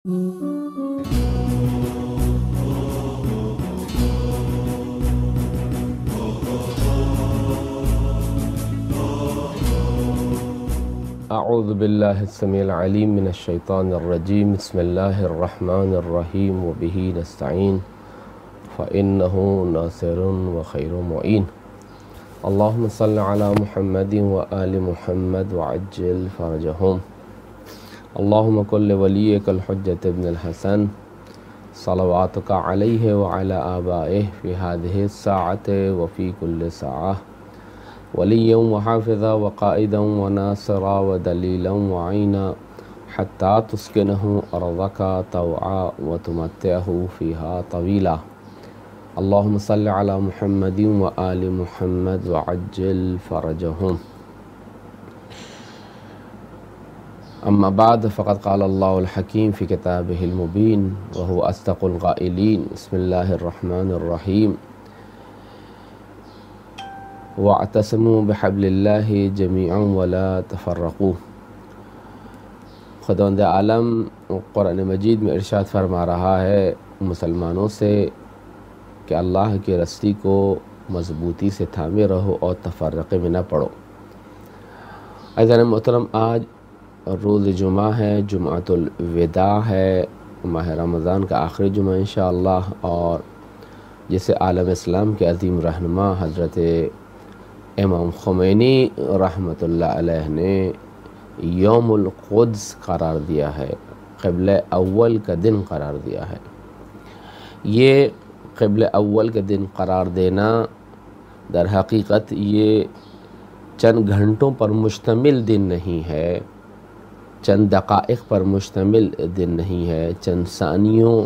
اعوذ باللہ السمیع العلیم من الشیطان الرجیم بسم اللہ الرحمن الرحیم وبہ نستعین فإنہ ناصر وخیر معین اللہم صل علی محمد وآل محمد وعجل فرجہم اللہم کن لولیک الحجۃ ابن الحسن صلواتک علیہ وعلی آبائہ فی ہذہ الساعۃ وفی کل ساعہ ولیا وحافظا وقائدا وناصرا ودلیلا وعینا حتی تسکنہ ارضک طوعا وتمتعہ فیہا طویلا اللہم صل علی محمد وآل محمد وعجل فرجہم اما بعد فقد قال اللہ الحکیم فی کتابہ المبین وہو اصدق القائلین بسم اللہ الرحمن الرحیم وَاعْتَصِمُوا بِحَبْلِ اللَّهِ جَمِيعًا وَلَا تَفَرَّقُوا۔ خداوند عالم قرآن مجید میں ارشاد فرما رہا ہے مسلمانوں سے کہ اللہ کی رستی کو مضبوطی سے تھامے رہو اور تفرقے میں نہ پڑو۔ عزیزان محترم، آج روز جمعہ ہے، جمعۃ الوداع ہے، ماہ رمضان کا آخری جمعہ انشاءاللہ، اور جسے عالم اسلام کے عظیم رہنما حضرت امام خمینی رحمۃ اللہ علیہ نے یوم القدس قرار دیا ہے، قبلہ اول کا دن قرار دیا ہے۔ یہ قبلہ اول کا دن قرار دینا در حقیقت یہ چند گھنٹوں پر مشتمل دن نہیں ہے، چند دقائق پر مشتمل دن نہیں ہے، چند ثانیوں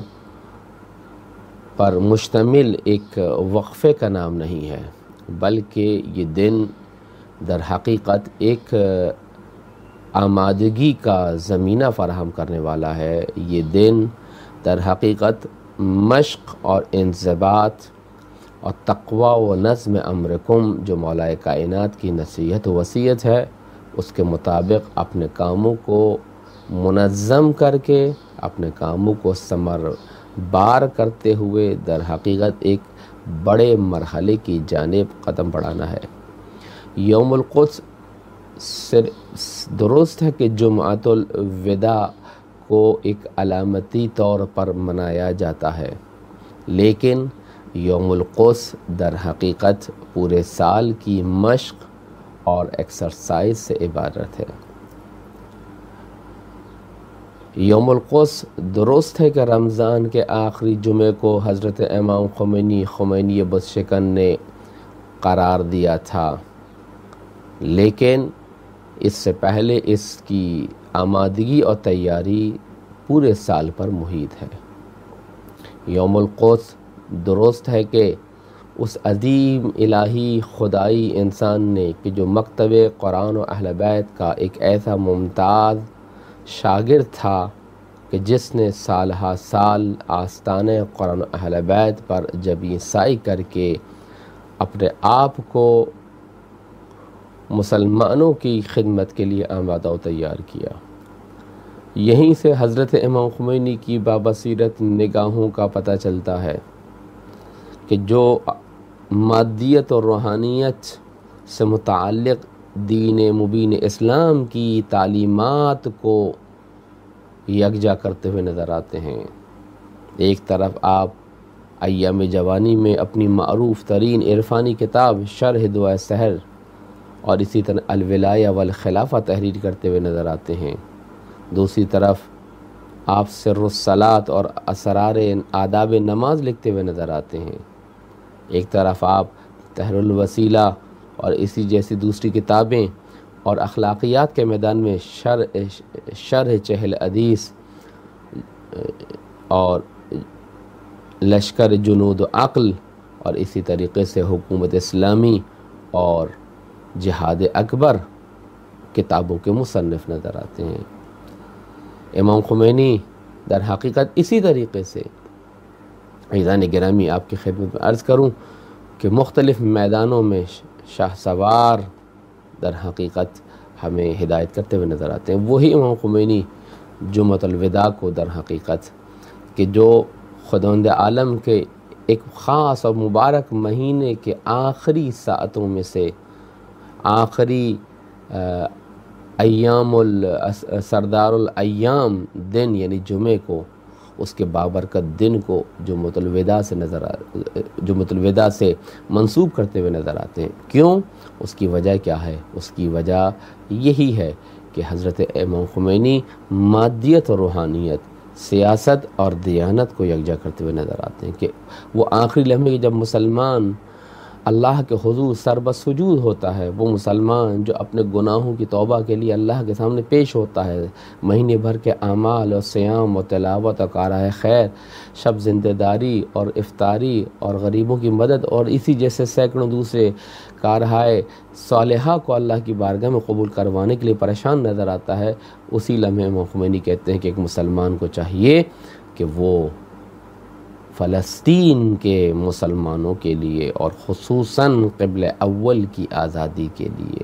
پر مشتمل ایک وقفے کا نام نہیں ہے، بلکہ یہ دن در حقیقت ایک آمادگی کا زمینہ فراہم کرنے والا ہے۔ یہ دن در حقیقت مشق اور انضباط اور تقوی و نظم امرکم جو مولا کائنات کی نصیحت و وصیت ہے، اس کے مطابق اپنے کاموں کو منظم کر کے، اپنے کاموں کو ثمر بار کرتے ہوئے در حقیقت ایک بڑے مرحلے کی جانب قدم بڑھانا ہے۔ یوم القدس درست ہے کہ جمعۃ الوداع کو ایک علامتی طور پر منایا جاتا ہے، لیکن یوم القدس در حقیقت پورے سال کی مشق اور ایکسرسائز سے عبارت ہے۔ یوم القدس درست ہے کہ رمضان کے آخری جمعے کو حضرت امام خمینی بت شکن نے قرار دیا تھا، لیکن اس سے پہلے اس کی آمادگی اور تیاری پورے سال پر محیط ہے۔ یوم القدس درست ہے کہ اس عظیم الہی خدائی انسان نے کہ جو مکتب قرآن و اہل بیت کا ایک ایسا ممتاز شاگرد تھا کہ جس نے سال ہا سال آستانِ قرآن و اہل بیت پر جبیں سائی کر کے اپنے آپ کو مسلمانوں کی خدمت کے لیے آمادہ و تیار کیا۔ یہیں سے حضرت امام خمینی کی بابصیرت نگاہوں کا پتہ چلتا ہے کہ جو مادیت اور روحانیت سے متعلق دین مبین اسلام کی تعلیمات کو یکجا کرتے ہوئے نظر آتے ہیں۔ ایک طرف آپ ایام جوانی میں اپنی معروف ترین عرفانی کتاب شرح دعائے سحر اور اسی طرح الولایہ والخلافہ تحریر کرتے ہوئے نظر آتے ہیں، دوسری طرف آپ سر الصلاۃ اور اسرار آداب نماز لکھتے ہوئے نظر آتے ہیں، ایک طرف آپ تحر الوسیلہ اور اسی جیسی دوسری کتابیں اور اخلاقیات کے میدان میں شرح چہل حدیث اور لشکر جنود و عقل اور اسی طریقے سے حکومت اسلامی اور جہاد اکبر کتابوں کے مصنف نظر آتے ہیں۔ امام خمینی در حقیقت اسی طریقے سے، عزیزان گرامی آپ کی خدمت میں عرض کروں کہ مختلف میدانوں میں شاہ سوار در حقیقت ہمیں ہدایت کرتے ہوئے نظر آتے ہیں۔ وہی امام خمینی جمعۃ الوداع کو در حقیقت، کہ جو خداوند عالم کے ایک خاص اور مبارک مہینے کے آخری ساعتوں میں سے، آخری ایام سردار الایام دن یعنی جمعے کو، اس کے بابرکت دن کو جمعۃ الوداع سے منسوب کرتے ہوئے نظر آتے ہیں۔ کیوں؟ اس کی وجہ کیا ہے؟ اس کی وجہ یہی ہے کہ حضرت امام خمینی مادیت اور روحانیت، سیاست اور دیانت کو یکجا کرتے ہوئے نظر آتے ہیں، کہ وہ آخری لمحے جب مسلمان اللہ کے حضور سربسجود ہوتا ہے، وہ مسلمان جو اپنے گناہوں کی توبہ کے لیے اللہ کے سامنے پیش ہوتا ہے، مہینے بھر کے اعمال اور صیام اور تلاوت اور کارۂ خیر، شب زندہ داری اور افطاری اور غریبوں کی مدد اور اسی جیسے سینکڑوں دوسرے کارہائے صالحہ کو اللہ کی بارگاہ میں قبول کروانے کے لیے پریشان نظر آتا ہے، اسی لمحے امام خمینی کہتے ہیں کہ ایک مسلمان کو چاہیے کہ وہ فلسطین کے مسلمانوں کے لیے اور خصوصاً قبلہ اول کی آزادی کے لیے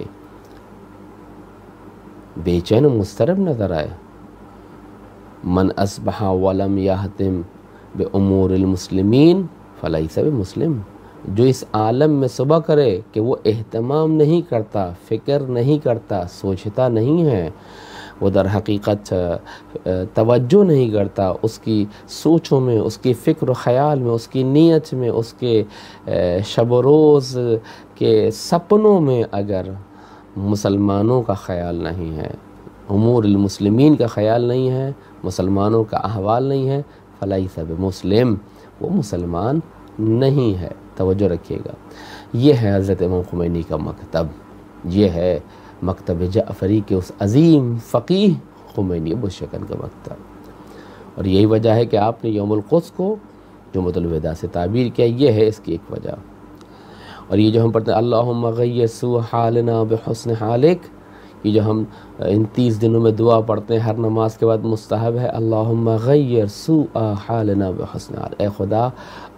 بے چین و مضطرب نظر آئے۔ من اصبح ولم یہتم بامور المسلمین فلیس بمسلم، جو اس عالم میں صبح کرے کہ وہ اہتمام نہیں کرتا، فکر نہیں کرتا، سوچتا نہیں ہے، وہ در حقیقت توجہ نہیں کرتا، اس کی سوچوں میں، اس کی فکر و خیال میں، اس کی نیت میں، اس کے شب و روز کے سپنوں میں اگر مسلمانوں کا خیال نہیں ہے، امور المسلمین کا خیال نہیں ہے، مسلمانوں کا احوال نہیں ہے، فلیس بمسلم، وہ مسلمان نہیں ہے۔ توجہ رکھیے گا، یہ ہے حضرت امام خمینی کا مکتب، یہ ہے مکتب جعفری کے اس عظیم فقیہ خمینی ابو الشکن کا مکتب، اور یہی وجہ ہے کہ آپ نے یوم القدس کو جمعۃ الوداع سے تعبیر کیا، یہ ہے اس کی ایک وجہ۔ اور یہ جو ہم پڑھتے ہیں اللہم غیر سوء حالنا بحسن حالک، یہ جو ہم ان 30 دنوں میں دعا پڑھتے ہیں ہر نماز کے بعد، مستحب ہے اللہم غیر سوء حالنا بحسن حالک، اے خدا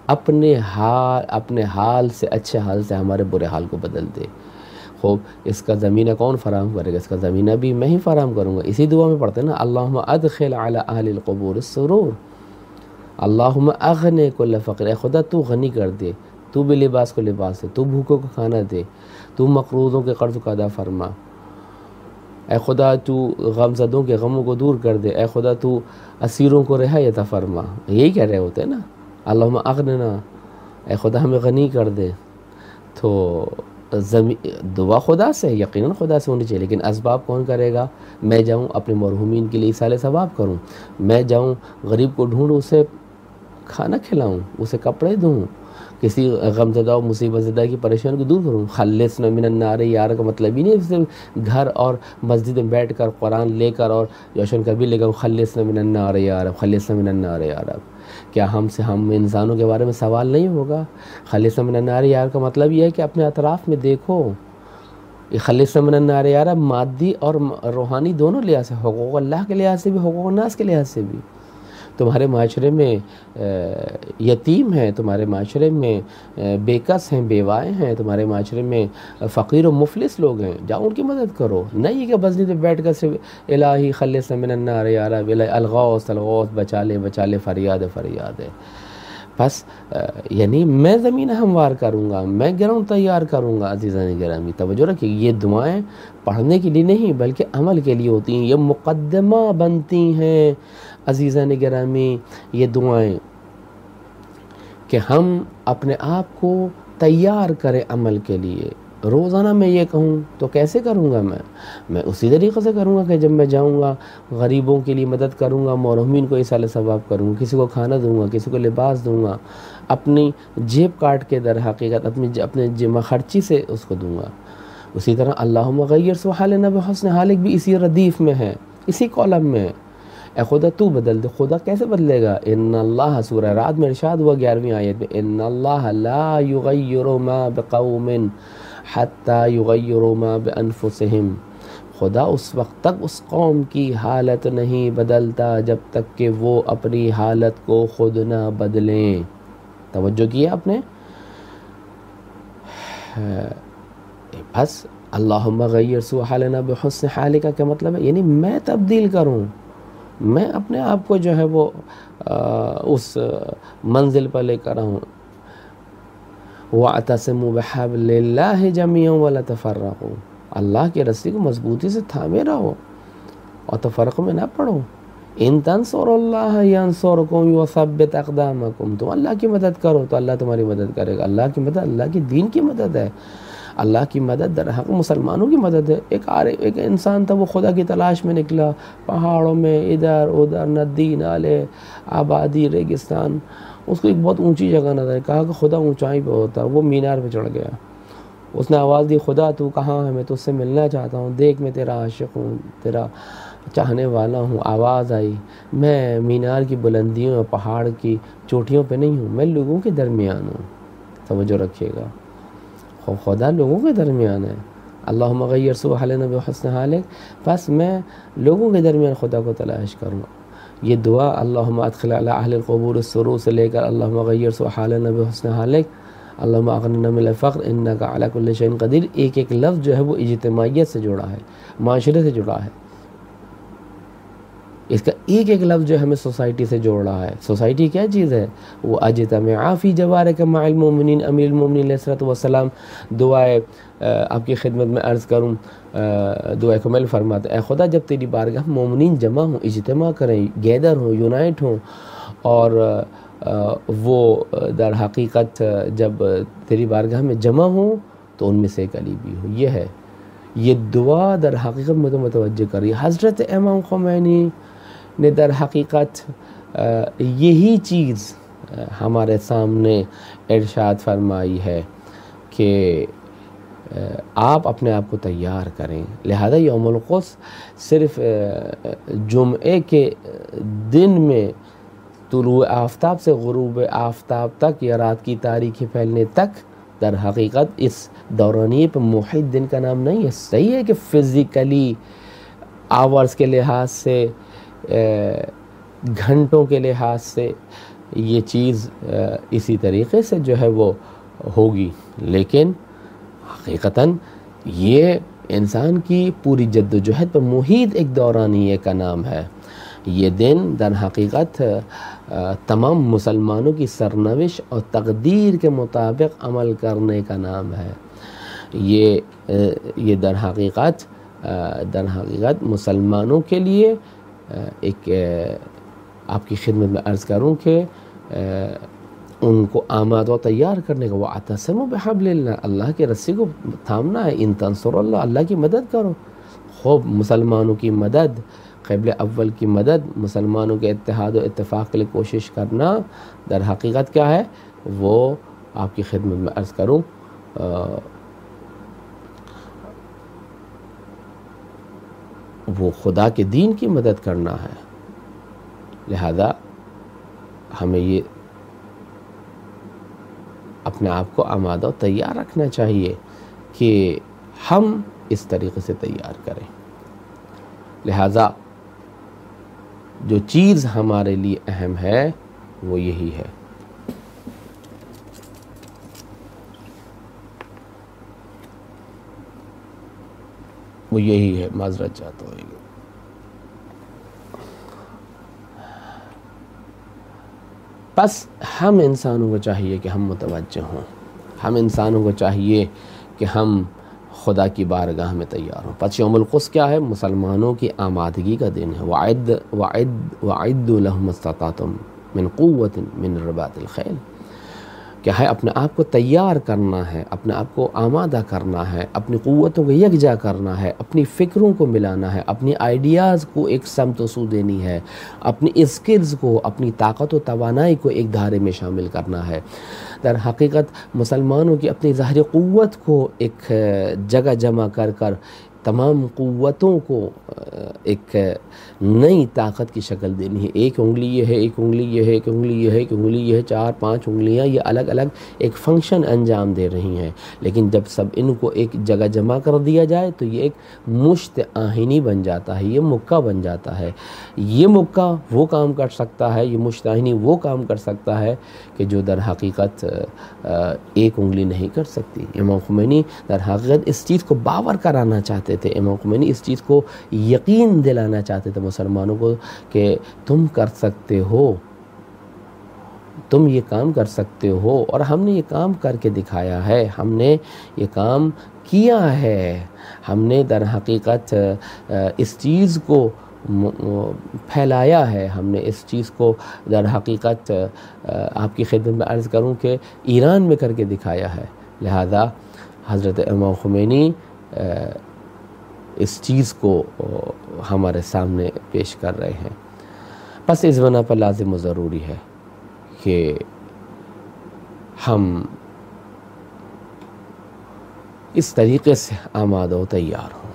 اپنے حال سے، اچھے حال سے ہمارے برے حال کو بدل دے۔ خوب، اس کا زمینہ کون فراہم کرے گا؟ اس کا زمینہ بھی میں ہی فراہم کروں گا۔ اسی دعا میں پڑھتے ہیں نا اللہم ادخل علی اہل القبور السرور، اللہم اغنی کل فقیر، اے خدا تو غنی کر دے، تو بھی لباس کو لباس دے، تو بھوکوں کو کھانا دے، تو مقروضوں کے قرض کو ادا فرما، اے خدا تو غمزدوں کے غموں کو دور کر دے، اے خدا تو اسیروں کو رہائی عطا فرما۔ یہی کہہ رہے ہوتے ہیں نا اللہم اغننا، اے خدا ہمیں غنی کر دے۔ تو دعا خدا سے، یقیناً خدا سے ہونی چاہیے، لیکن اسباب کون کرے گا؟ میں جاؤں اپنے مرحومین کے لیے ایصال ثواب کروں، میں جاؤں غریب کو ڈھونڈوں، اسے کھانا کھلاؤں، اسے کپڑے دوں، کسی غمزدہ و مصیبت زدہ کی پریشانی کو دور کروں۔ خلصنا من النار یار کا مطلب ہی نہیں صرف گھر اور مسجد میں بیٹھ کر قرآن لے کر اور جوشن کبھی لے کر خلصنا من النار یا رب، خلصنا من النار یا رب، کیا ہم انسانوں کے بارے میں سوال نہیں ہوگا؟ خلصنا من النار یار کا مطلب یہ ہے کہ اپنے اطراف میں دیکھو، یہ خلصنا من النار یا رب مادی اور روحانی دونوں لحاظ سے، حقوق اللہ کے لحاظ سے بھی، حقوق الناس کے لحاظ سے بھی۔ تمہارے معاشرے میں یتیم ہیں، تمہارے معاشرے میں بے کس ہیں، بیوائیں ہیں، تمہارے معاشرے میں فقیر و مفلس لوگ ہیں، جاؤ ان کی مدد کرو، نہیں کہ مسجد میں بیٹھ کر صرف الہی خلصنا من النار یا رب، الغوث الغوث، بچا لے فریاد ہے۔ بس یعنی میں زمین ہموار کروں گا، میں گراؤنڈ تیار کروں گا۔ عزیزان گرامی توجہ رکھیے، یہ دعائیں پڑھنے کے لیے نہیں بلکہ عمل کے لیے ہوتی ہیں، یہ مقدمہ بنتی ہیں عزیزان گرامی یہ دعائیں، کہ ہم اپنے آپ کو تیار کریں عمل کے لیے۔ روزانہ میں یہ کہوں تو کیسے کروں گا؟ میں اسی طریقے سے کروں گا کہ جب میں جاؤں گا غریبوں کے لیے مدد کروں گا، مرحومین کو ایصال ثواب کروں گا، کسی کو کھانا دوں گا، کسی کو لباس دوں گا، اپنی جیب کاٹ کے در حقیقت اپنے جمع خرچی سے اس کو دوں گا۔ اسی طرح اللہم غیر سوء حالنا بحسن حالک بھی اسی ردیف میں ہے، اسی کالم میں ہے، اے خدا تو بدل دے۔ خدا کیسے بدلے گا؟ ان اللہ، سورہ رعد میں ارشاد ہوا 11ویں آیت میں، ان اللہ لا یغیر ما بقوم حتی یغیروا ما بانفسہم، خدا اس وقت تک اس قوم کی حالت نہیں بدلتا جب تک کہ وہ اپنی حالت کو خود نہ بدلیں۔ توجہ کیا آپ نے؟ بس اللہم غیر سوء حالنا بحسن حالک کا کیا مطلب ہے؟ یعنی میں تبدیل کروں، میں اپنے آپ کو جو ہے وہ اس منزل پر لے کر آؤں. وَاعْتَصِمُوا بِحَبْلِ اللَّهِ جَمِيعًا وَلَا تَفَرَّقُوا، اللہ کی رسی کو مضبوطی سے تھامے رہو اور تفرق میں نہ پڑو. ان تنصروا اللہ ینصرکم ویثبت اقدامکم، تم اللہ کی مدد کرو تو اللہ تمہاری مدد کرے گا. اللہ کی مدد اللہ کی دین کی مدد ہے. اللہ کی مدد در حق مسلمانوں کی مدد ہے. ایک انسان تھا، وہ خدا کی تلاش میں نکلا، پہاڑوں میں ادھر ادھر، ندی نالے، آبادی، ریگستان. اس کو ایک بہت اونچی جگہ نظر آئی، کہا کہ خدا اونچائی پہ ہوتا. وہ مینار پہ چڑھ گیا. اس نے آواز دی، خدا تو کہاں ہے؟ میں تجھ سے ملنا چاہتا ہوں، دیکھ میں تیرا عاشق ہوں، تیرا چاہنے والا ہوں. آواز آئی، میں مینار کی بلندیوں اور پہاڑ کی چوٹیوں پہ نہیں ہوں، میں لوگوں کے درمیان ہوں. توجہ رکھیے گا، خدا لوگوں کے درمیان ہے. اللہم غیر سوء حالنا بحسن حالک، بس میں لوگوں کے درمیان خدا کو تلاش کروں. یہ دعا اللہم ادخل علی اہل القبور السرور سے لے کر اللہم غیر سوء حالنا بحسن حالک، اللہم اغننا من الفقر انک علی کل شیء قدیر، ایک ایک لفظ جو ہے وہ اجتماعیت سے جڑا ہے، معاشرے سے جڑا ہے. اس کا ایک ایک لفظ جو ہمیں سوسائٹی سے جوڑ رہا ہے. سوسائٹی کیا چیز ہے؟ وہ اجتمع فی جوارک مع المؤمنین. امیر المؤمنین علیہ الصلوۃ والسلام دعائے آپ کی خدمت میں عرض کروں، دعائے کمل فرماتے، اے خدا جب تیری بارگاہ مومنین جمع ہوں، اجتماع کریں، گیدر ہوں، یونائٹ ہوں، اور وہ در حقیقت جب تیری بارگاہ میں جمع ہوں تو ان میں سے ایک علی بھی ہو. یہ ہے، یہ دعا در حقیقت مجھے متوجہ کر رہی ہے. حضرت امام خمینی نے در حقیقت یہی چیز ہمارے سامنے ارشاد فرمائی ہے کہ آپ اپنے آپ کو تیار کریں. لہذا یوم القدس صرف جمعے کے دن میں طلوع آفتاب سے غروب آفتاب تک یا رات کی تاریکی پھیلنے تک در حقیقت اس دورانیے پہ موحد دن کا نام نہیں ہے. صحیح ہے کہ فزیکلی آورز کے لحاظ سے، گھنٹوں کے لحاظ سے یہ چیز اسی طریقے سے جو ہے وہ ہوگی، لیکن حقیقتاً یہ انسان کی پوری جد و جہد پر محیط ایک دورانیے کا نام ہے. یہ دن در حقیقت تمام مسلمانوں کی سرنوشت اور تقدیر کے مطابق عمل کرنے کا نام ہے. یہ در حقیقت مسلمانوں کے لیے ایک آپ کی خدمت میں عرض کروں کہ ان کو آماد و تیار کرنے کا. وَاعْتَصِمُوا بِحَبْلِ اللَّهِ، اللہ کی رسی کو تھامنا ہے. ان تنصروا اللہ، اللہ کی مدد کرو. خوب مسلمانوں کی مدد، قبل اول کی مدد، مسلمانوں کے اتحاد و اتفاق کے لیے کوشش کرنا در حقیقت کیا ہے؟ وہ آپ کی خدمت میں عرض کروں وہ خدا کے دین کی مدد کرنا ہے. لہذا ہمیں یہ اپنے آپ کو آمادہ و تیار رکھنا چاہیے کہ ہم اس طریقے سے تیار کریں. لہذا جو چیز ہمارے لیے اہم ہے وہ یہی ہے. وہ یہی ہے، معذرت چاہتا ہوں. بس ہم انسانوں کو چاہیے کہ ہم متوجہ ہوں. ہم انسانوں کو چاہیے کہ ہم خدا کی بارگاہ میں تیار ہوں. پس یوم القدس کیا ہے؟ مسلمانوں کی آمادگی کا دن ہے. وَعِدُّوا لَهُمْ اسْتَطَعْتُم مِّن قُوَّةٍ مِّن رِّبَاطِ الْخَيْلِ. کیا ہے؟ اپنے آپ کو تیار کرنا ہے، اپنے آپ کو آمادہ کرنا ہے، اپنی قوتوں کو یکجا کرنا ہے، اپنی فکروں کو ملانا ہے، اپنی آئیڈیاز کو ایک سمت و سو دینی ہے، اپنی اسکلز کو، اپنی طاقت و توانائی کو ایک دھارے میں شامل کرنا ہے. در حقیقت مسلمانوں کی اپنی ظاہری قوت کو ایک جگہ جمع کر کر تمام قوتوں کو ایک نئی طاقت کی شکل دینی ہے. ایک انگلی یہ ہے، ایک انگلی یہ ہے، ایک انگلی یہ ہے، ایک انگلی یہ ہے، 4-5 انگلیاں یہ الگ الگ ایک فنکشن انجام دے رہی ہیں. لیکن جب سب ان کو ایک جگہ جمع کر دیا جائے تو یہ ایک مشت آہنی بن جاتا ہے، یہ مکہ بن جاتا ہے. یہ مکہ وہ کام کر سکتا ہے، یہ مشت آہنی وہ کام کر سکتا ہے کہ جو در حقیقت ایک انگلی نہیں کر سکتی. امام خمینی در حقیقت اس چیز کو باور کرانا چاہتے تھے امام خمینی اس چیز کو یقین دلانا چاہتے تھے مسلمانوں کو کہ تم کر سکتے ہو، تم یہ کام کر سکتے ہو، اور ہم نے یہ کام کر کے دکھایا ہے، ہم نے یہ کام کیا ہے، ہم نے در حقیقت اس چیز کو پھیلایا ہے، ہم نے اس چیز کو در حقیقت آپ کی خدمت میں عرض کروں کہ ایران میں کر کے دکھایا ہے۔ لہذا حضرت امام خمینی اس چیز کو ہمارے سامنے پیش کر رہے ہیں۔ بس اس بنا پر لازم و ضروری ہے کہ ہم اس طریقے سے آمادہ و تیار ہوں۔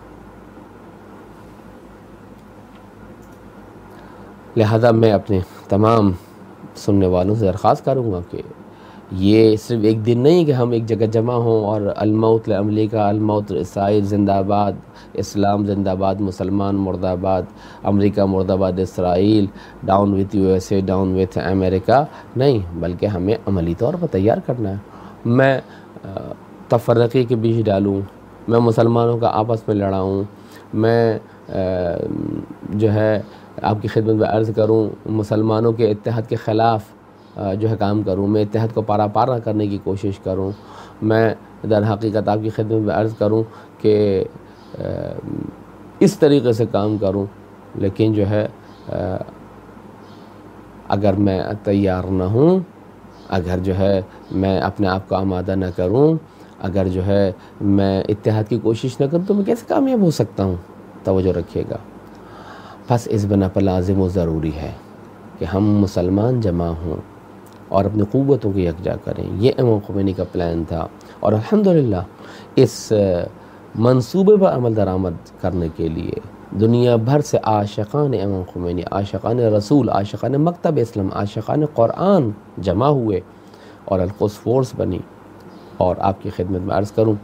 لہذا میں اپنے تمام سننے والوں سے درخواست کروں گا کہ یہ صرف ایک دن نہیں کہ ہم ایک جگہ جمع ہوں اور الموت لامریکہ، الموت اسرائیل زندہ آباد، اسلام زندہ آباد، مسلمان مرد آباد، امریکہ مرد آباد، اسرائیل down with U S A, down with امریکہ، نہیں، بلکہ ہمیں عملی طور پر تیار کرنا ہے۔ میں تفرقے کے بیچ ڈالوں، میں مسلمانوں کا آپس میں لڑاؤں، میں جو ہے آپ کی خدمت میں عرض کروں مسلمانوں کے اتحاد کے خلاف جو ہے کام کروں، میں اتحاد کو پارا پارا کرنے کی کوشش کروں، میں در حقیقت آپ کی خدمت میں عرض کروں کہ اس طریقے سے کام کروں، لیکن جو ہے اگر میں تیار نہ ہوں، اگر جو ہے میں اپنے آپ کو آمادہ نہ کروں، اگر جو ہے میں اتحاد کی کوشش نہ کروں تو میں کیسے کامیاب ہو سکتا ہوں؟ توجہ رکھیے گا۔ بس اس بنا پر لازم و ضروری ہے کہ ہم مسلمان جمع ہوں اور اپنی قوتوں کو یکجا کریں۔ یہ امام خمینی کا پلان تھا، اور الحمدللہ اس منصوبے پر عمل درآمد کرنے کے لیے دنیا بھر سے عاشقان امام خمینی، عاشقان رسول، عاشقان مکتب اسلام، عاشقان قرآن جمع ہوئے اور القدس فورس بنی۔ اور آپ کی خدمت میں عرض کروں،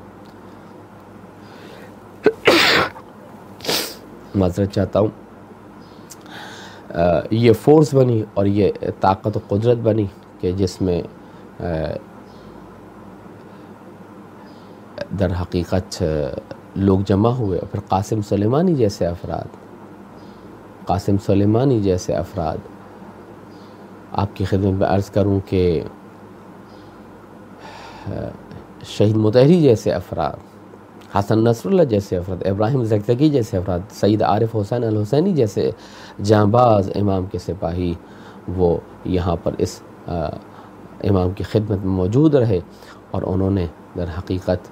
معذرت چاہتا ہوں، یہ فورس بنی اور یہ طاقت و قدرت بنی کہ جس میں در حقیقت لوگ جمع ہوئے، اور پھر قاسم سلیمانی جیسے افراد آپ کی خدمت میں عرض کروں کہ شہید مطہری جیسے افراد، حسن نصر اللہ جیسے افراد، ابراہیم زکزکی جیسے افراد، سید عارف حسین الحسینی جیسے جانباز امام کے سپاہی، وہ یہاں پر اس امام کی خدمت میں موجود رہے، اور انہوں نے در حقیقت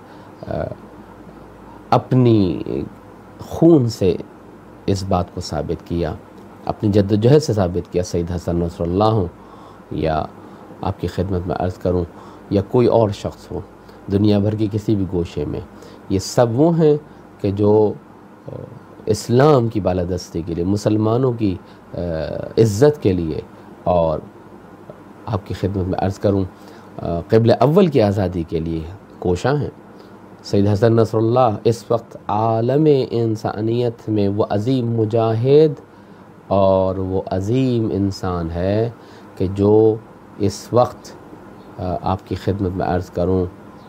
اپنی خون سے اس بات کو ثابت کیا، اپنی جد و جہد سے ثابت کیا۔ سید حسن نصر اللہ ہوں، یا آپ کی خدمت میں عرض کروں یا کوئی اور شخص ہو دنیا بھر کے کسی بھی گوشے میں، یہ سب وہ ہیں کہ جو اسلام کی بالادستی کے لیے، مسلمانوں کی عزت کے لیے، اور آپ کی خدمت میں عرض کروں قبل اول کی آزادی کے لیے کوشاں ہیں۔ سید حسن نصر اللہ اس وقت عالم انسانیت میں وہ عظیم مجاہد اور وہ عظیم انسان ہے کہ جو اس وقت آپ کی خدمت میں عرض کروں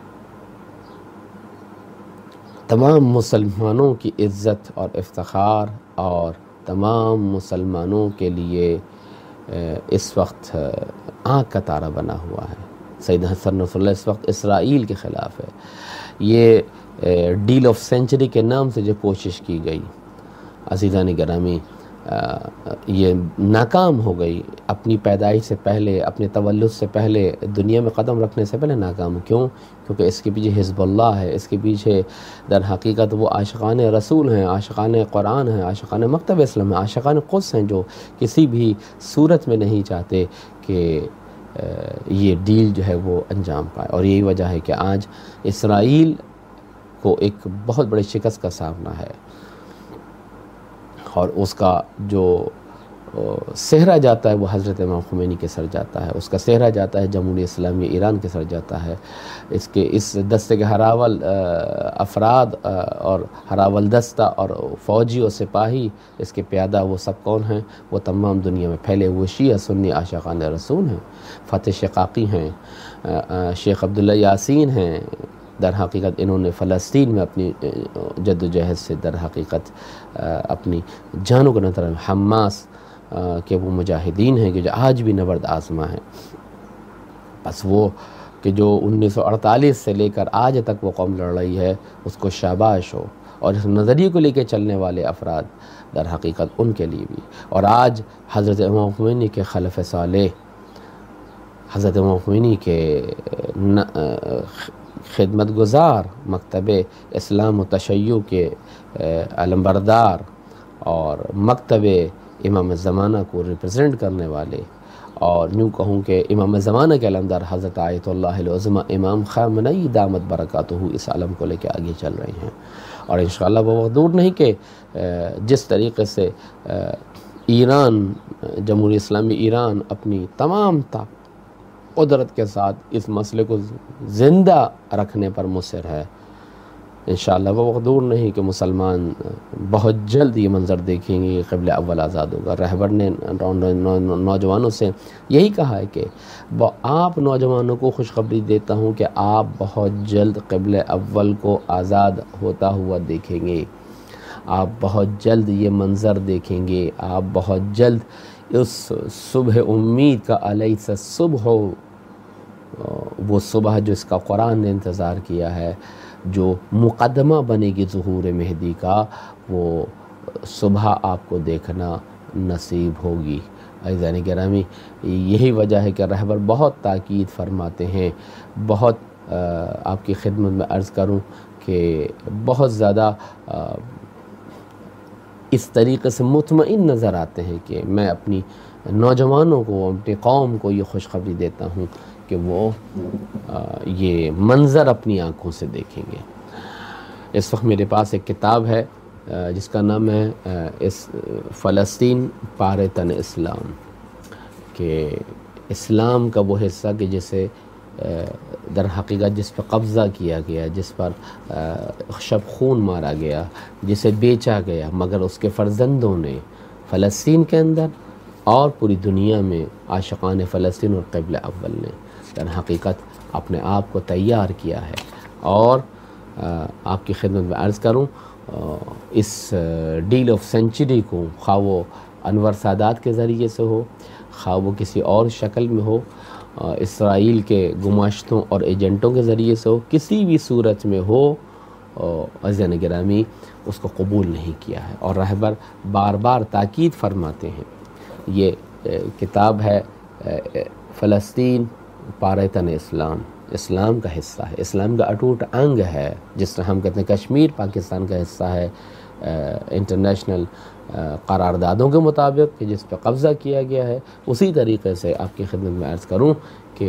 تمام مسلمانوں کی عزت اور افتخار، اور تمام مسلمانوں کے لیے اس وقت آنکھ کا تارا بنا ہوا ہے۔ سید حسن نصر اللہ اس وقت اسرائیل کے خلاف ہے۔ یہ ڈیل آف سینچری کے نام سے جو کوشش کی گئی عزیزان گرامی، یہ ناکام ہو گئی۔ اپنی پیدائش سے پہلے، اپنے تولد سے پہلے، دنیا میں قدم رکھنے سے پہلے ناکام۔ کیوں؟ کیونکہ اس کے پیچھے حزب اللہ ہے، اس کے پیچھے در حقیقت وہ عاشقان رسول ہیں، عاشقان قرآن ہیں، عاشقان مکتب اسلام ہیں، عاشقان قدس ہیں، جو کسی بھی صورت میں نہیں چاہتے کہ یہ ڈیل جو ہے وہ انجام پائے۔ اور یہی وجہ ہے کہ آج اسرائیل کو ایک بہت بڑی شکست کا سامنا ہے، اور اس کا جو صحرا جاتا ہے وہ حضرت امام خمینی کے سر جاتا ہے، اس کا صحرا جاتا ہے جمہوریہ اسلامی ایران کے سر جاتا ہے۔ اس دستے کے ہراول افراد اور ہراول دستہ اور فوجی اور سپاہی، اس کے پیادہ، وہ سب کون ہیں؟ وہ تمام دنیا میں پھیلے ہوئے شیعہ سنی عاشقان رسول ہیں۔ فتح شقاقی ہیں، شیخ عبداللہ یاسین ہیں، در حقیقت انہوں نے فلسطین میں اپنی جد و جہد سے در حقیقت اپنی جانوں کو نذر حماس کے وہ مجاہدین ہیں کہ جو آج بھی نبرد آزما ہیں. بس وہ کہ جو 1948 سے لے کر آج تک وہ قوم لڑ رہی ہے اس کو شاباش ہو، اور اس نظریے کو لے کے چلنے والے افراد در حقیقت ان کے لیے بھی. اور آج حضرت امام خمینی کے خلف صالح، حضرت امام خمینی کے خدمت گزار، مکتب اسلام و تشیع کے علمبردار اور مکتب امام زمانہ کو ریپرزینٹ کرنے والے، اور یوں کہوں کہ امام زمانہ کے علمدار حضرت آیت اللہ العظمہ امام خامنئی دامت برکاتہ اس عالم کو لے کے آگے چل رہے ہیں. اور انشاءاللہ وہ وقت دور نہیں کہ جس طریقے سے ایران، جمہوری اسلامی ایران اپنی تمام قدرت کے ساتھ اس مسئلے کو زندہ رکھنے پر مصر ہے، انشاءاللہ وہ وقت دور نہیں کہ مسلمان بہت جلد یہ منظر دیکھیں گے کہ قبلہ اول آزاد ہوگا. رہبر نے نوجوانوں سے یہی کہا ہے کہ آپ نوجوانوں کو خوشخبری دیتا ہوں کہ آپ بہت جلد قبلہ اول کو آزاد ہوتا ہوا دیکھیں گے، آپ بہت جلد یہ منظر دیکھیں گے، آپ بہت جلد اس صبح امید کا علیہ صبح، وہ صبح جو اس کا قرآن نے انتظار کیا ہے، جو مقدمہ بنے گی ظہور مہدی کا، وہ صبح آپ کو دیکھنا نصیب ہوگی. عزیزان گرامی، یہی وجہ ہے کہ رہبر بہت تاکید فرماتے ہیں. بہت آپ کی خدمت میں عرض کروں کہ بہت زیادہ اس طریقے سے مطمئن نظر آتے ہیں کہ میں اپنی نوجوانوں کو، اپنی قوم کو یہ خوشخبری دیتا ہوں کہ وہ یہ منظر اپنی آنکھوں سے دیکھیں گے. اس وقت میرے پاس ایک کتاب ہے جس کا نام ہے فلسطین پارے تن اسلام، کہ اسلام کا وہ حصہ کہ جسے در حقیقت جس پر قبضہ کیا گیا، جس پر شب خون مارا گیا، جسے بیچا گیا، مگر اس کے فرزندوں نے فلسطین کے اندر اور پوری دنیا میں عاشقان فلسطین اور قبلہ اول نے در حقیقت اپنے آپ کو تیار کیا ہے. اور آپ کی خدمت میں عرض کروں، اس ڈیل آف سینچری کو خواہ وہ انور سادات کے ذریعے سے ہو، خواہ وہ کسی اور شکل میں ہو، اسرائیل کے گماشتوں اور ایجنٹوں کے ذریعے سے ہو، کسی بھی صورت میں ہو، عزیزان گرامی اس کو قبول نہیں کیا ہے. اور رہبر بار بار تاکید فرماتے ہیں. یہ کتاب ہے فلسطین پارے تن اسلام، اسلام کا حصہ ہے، اسلام کا اٹوٹ انگ ہے. جس طرح ہم کہتے ہیں کشمیر پاکستان کا حصہ ہے انٹرنیشنل قراردادوں کے مطابق کہ جس پہ قبضہ کیا گیا ہے، اسی طریقے سے آپ کی خدمت میں عرض کروں کہ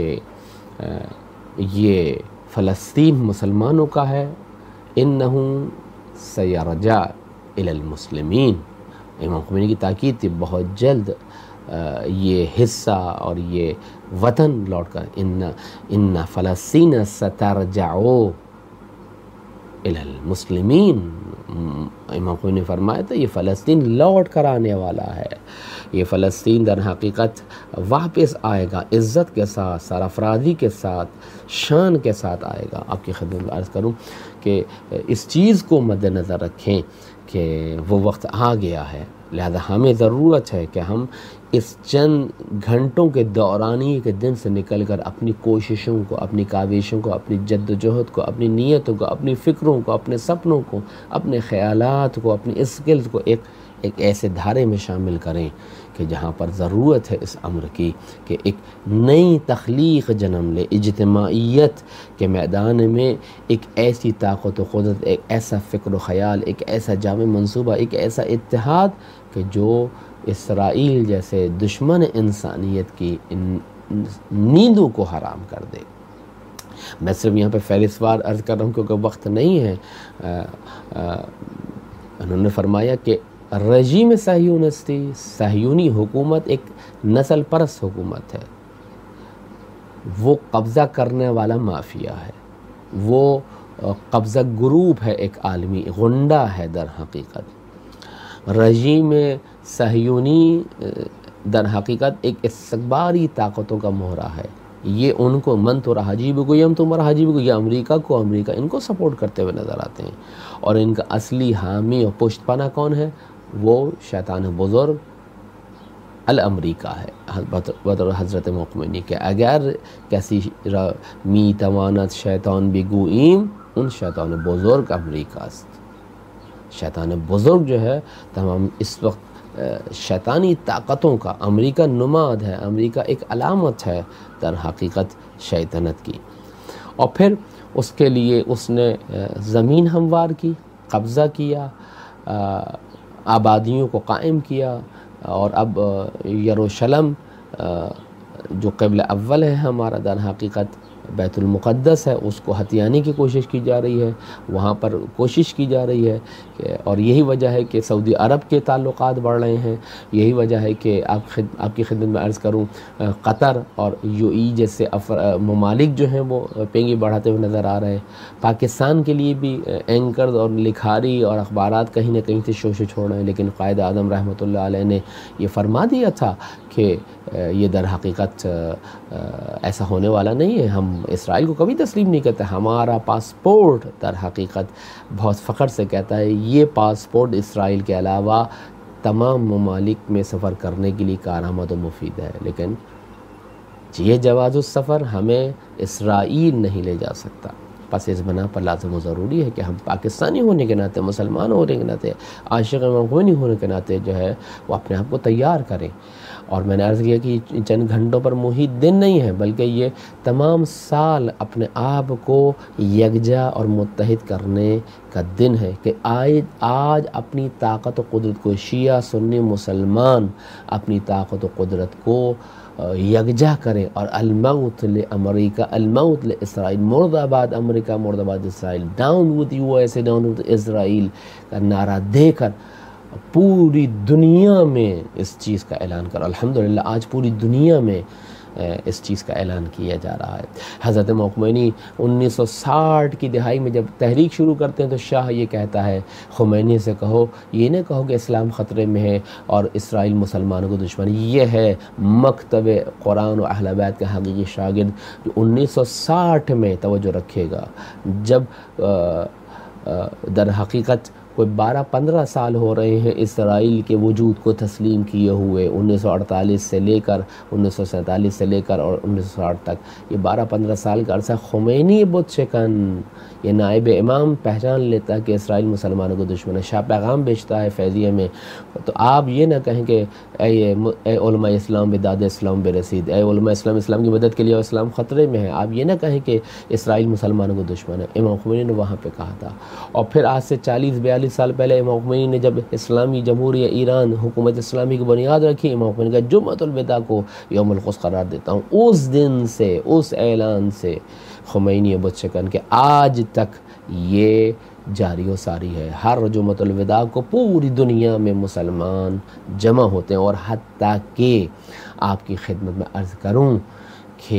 یہ فلسطین مسلمانوں کا ہے. انہو سیرجع الی المسلمین، امام خمینی کی تاکید تھی بہت جلد یہ حصہ اور یہ وطن لوٹ کر ان فلسطین سترجع الی المسلمین. امام خمینی نے فرمایا تھا یہ فلسطین لوٹ کر آنے والا ہے، یہ فلسطین در حقیقت واپس آئے گا، عزت کے ساتھ، سرافرازی کے ساتھ، شان کے ساتھ آئے گا. آپ کی خدمت میں عرض کروں کہ اس چیز کو مد نظر رکھیں کہ وہ وقت آ گیا ہے، لہذا ہمیں ضرورت ہے کہ ہم اس چند گھنٹوں کے دورانی کے دن سے نکل کر اپنی کوششوں کو، اپنی کاوشوں کو، اپنی جد و جہد کو، اپنی نیتوں کو، اپنی فکروں کو، اپنے سپنوں کو، اپنے خیالات کو، اپنی اسکلز کو ایک ایسے دھارے میں شامل کریں کہ جہاں پر ضرورت ہے اس امر کی کہ ایک نئی تخلیق جنم لے، اجتماعیت کے میدان میں ایک ایسی طاقت و قدرت، ایک ایسا فکر و خیال، ایک ایسا جامع منصوبہ، ایک ایسا اتحاد کہ جو اسرائیل جیسے دشمن انسانیت کی نیندوں کو حرام کر دے. میں صرف یہاں پہ فہرستوار عرض کر رہا ہوں کیونکہ وقت نہیں ہے. انہوں نے فرمایا کہ رژیم صہیونستی، صہیونی حکومت ایک نسل پرست حکومت ہے، وہ قبضہ کرنے والا مافیا ہے، وہ قبضہ گروپ ہے، ایک عالمی غنڈہ ہے. در حقیقت رژیم صہیونی در حقیقت ایک استکباری طاقتوں کا مہرہ ہے، یہ ان کو من تو حجیب کو یم تمہارا حجیب کو، یہ امریکہ ان کو سپورٹ کرتے ہوئے نظر آتے ہیں، اور ان کا اصلی حامی اور پشت پناہ کون ہے؟ وہ شیطان بزرگ الامریکہ ہے بطور حضرت مقمنی کے. اگر کسی می توانت شیطان بگوییم، ان شیطان بزرگ امریکہ است. شیطان بزرگ جو ہے تمام اس وقت شیطانی طاقتوں کا امریکہ نماد ہے، امریکہ ایک علامت ہے در حقیقت شیطنت کی. اور پھر اس کے لیے اس نے زمین ہموار کی، قبضہ کیا، آبادیوں کو قائم کیا، اور اب یروشلم جو قبلہ اول ہے ہمارا در حقیقت بیت المقدس ہے، اس کو ہتھیانے کی کوشش کی جا رہی ہے، وہاں پر کوشش کی جا رہی ہے. اور یہی وجہ ہے کہ سعودی عرب کے تعلقات بڑھ رہے ہیں. یہی وجہ ہے کہ آپ کی خدمت میں عرض کروں قطر اور یو ای جیسے ممالک جو ہیں وہ پینگی بڑھاتے ہوئے نظر آ رہے ہیں. پاکستان کے لیے بھی اینکرز اور لکھاری اور اخبارات کہیں نہ کہیں سے شوشے چھوڑ رہے ہیں، لیکن قائد اعظم رحمۃ اللہ علیہ نے یہ فرما دیا تھا کہ یہ در حقیقت ایسا ہونے والا نہیں ہے. ہم اسرائیل کو کبھی تسلیم نہیں کرتے. ہمارا پاسپورٹ در حقیقت بہت فخر سے کہتا ہے یہ پاسپورٹ اسرائیل کے علاوہ تمام ممالک میں سفر کرنے کے لیے کارآمد و مفید ہے، لیکن یہ جواز السفر ہمیں اسرائیل نہیں لے جا سکتا. پس اس بنا پر لازم و ضروری ہے کہ ہم پاکستانی ہونے کے ناطے، مسلمان ہونے کے ناطے، عاشق امام خمینی ہونے کے ناطے جو ہے وہ اپنے آپ کو تیار کریں. اور میں نے عرض کیا کہ چند گھنٹوں پر محیط دن نہیں ہے، بلکہ یہ تمام سال اپنے آپ کو یکجا اور متحد کرنے کا دن ہے کہ آج اپنی طاقت و قدرت کو شیعہ سنی مسلمان اپنی طاقت و قدرت کو یکجا کریں اور الموت لامریکہ الموت لاسرائیل، مرد آباد امریکہ مرد آباد اسرائیل، down with U S A down with اسرائیل کا نعرہ دے کر پوری دنیا میں اس چیز کا اعلان کر. الحمدللہ آج پوری دنیا میں اس چیز کا اعلان کیا جا رہا ہے. حضرت خمینی 1960 کی دہائی میں جب تحریک شروع کرتے ہیں تو شاہ یہ کہتا ہے خمینی سے کہو، یہ نہ کہو کہ اسلام خطرے میں ہے اور اسرائیل مسلمانوں کو دشمن. یہ ہے مکتب قرآن و اہل بیت کا حقیقی شاگرد جو 1960 میں توجہ رکھے گا، جب در حقیقت کوئی 12-15 سال ہو رہے ہیں اسرائیل کے وجود کو تسلیم کیے ہوئے، 1948 سے لے کر 1947 سے لے کر اور 1960 تک، یہ 12-15 سال کا عرصہ خمینی بت شکن یہ نائب امام پہچان لیتا ہے کہ اسرائیل مسلمانوں کو دشمن ہے. شاہ پیغام بیچتا ہے فیضیہ میں. تو آپ یہ نہ کہیں کہ اے علماء اسلام بداد اسلام برسید، اے علماء اسلام اسلام کی مدد کے لیے اسلام خطرے میں ہے. آپ یہ نہ کہیں کہ اسرائیل مسلمانوں کو دشمن ہے. امام خمینی نے وہاں پہ کہا تھا. اور پھر آج سے 40-42 سال پہلے امام خمینی نے جب اسلامی جمہوریہ ایران حکومت اسلامی کی بنیاد رکھی، امام خمینی کا جمعۃ الوداع کو یوم القدس قرار دیتا ہوں. اس دن سے، اس اعلان سے خمینی بت شکن کہ آج تک یہ جاری و ساری ہے. ہر جمعۃ الوداع کو پوری دنیا میں مسلمان جمع ہوتے ہیں. اور حتیٰ کہ آپ کی خدمت میں عرض کروں کہ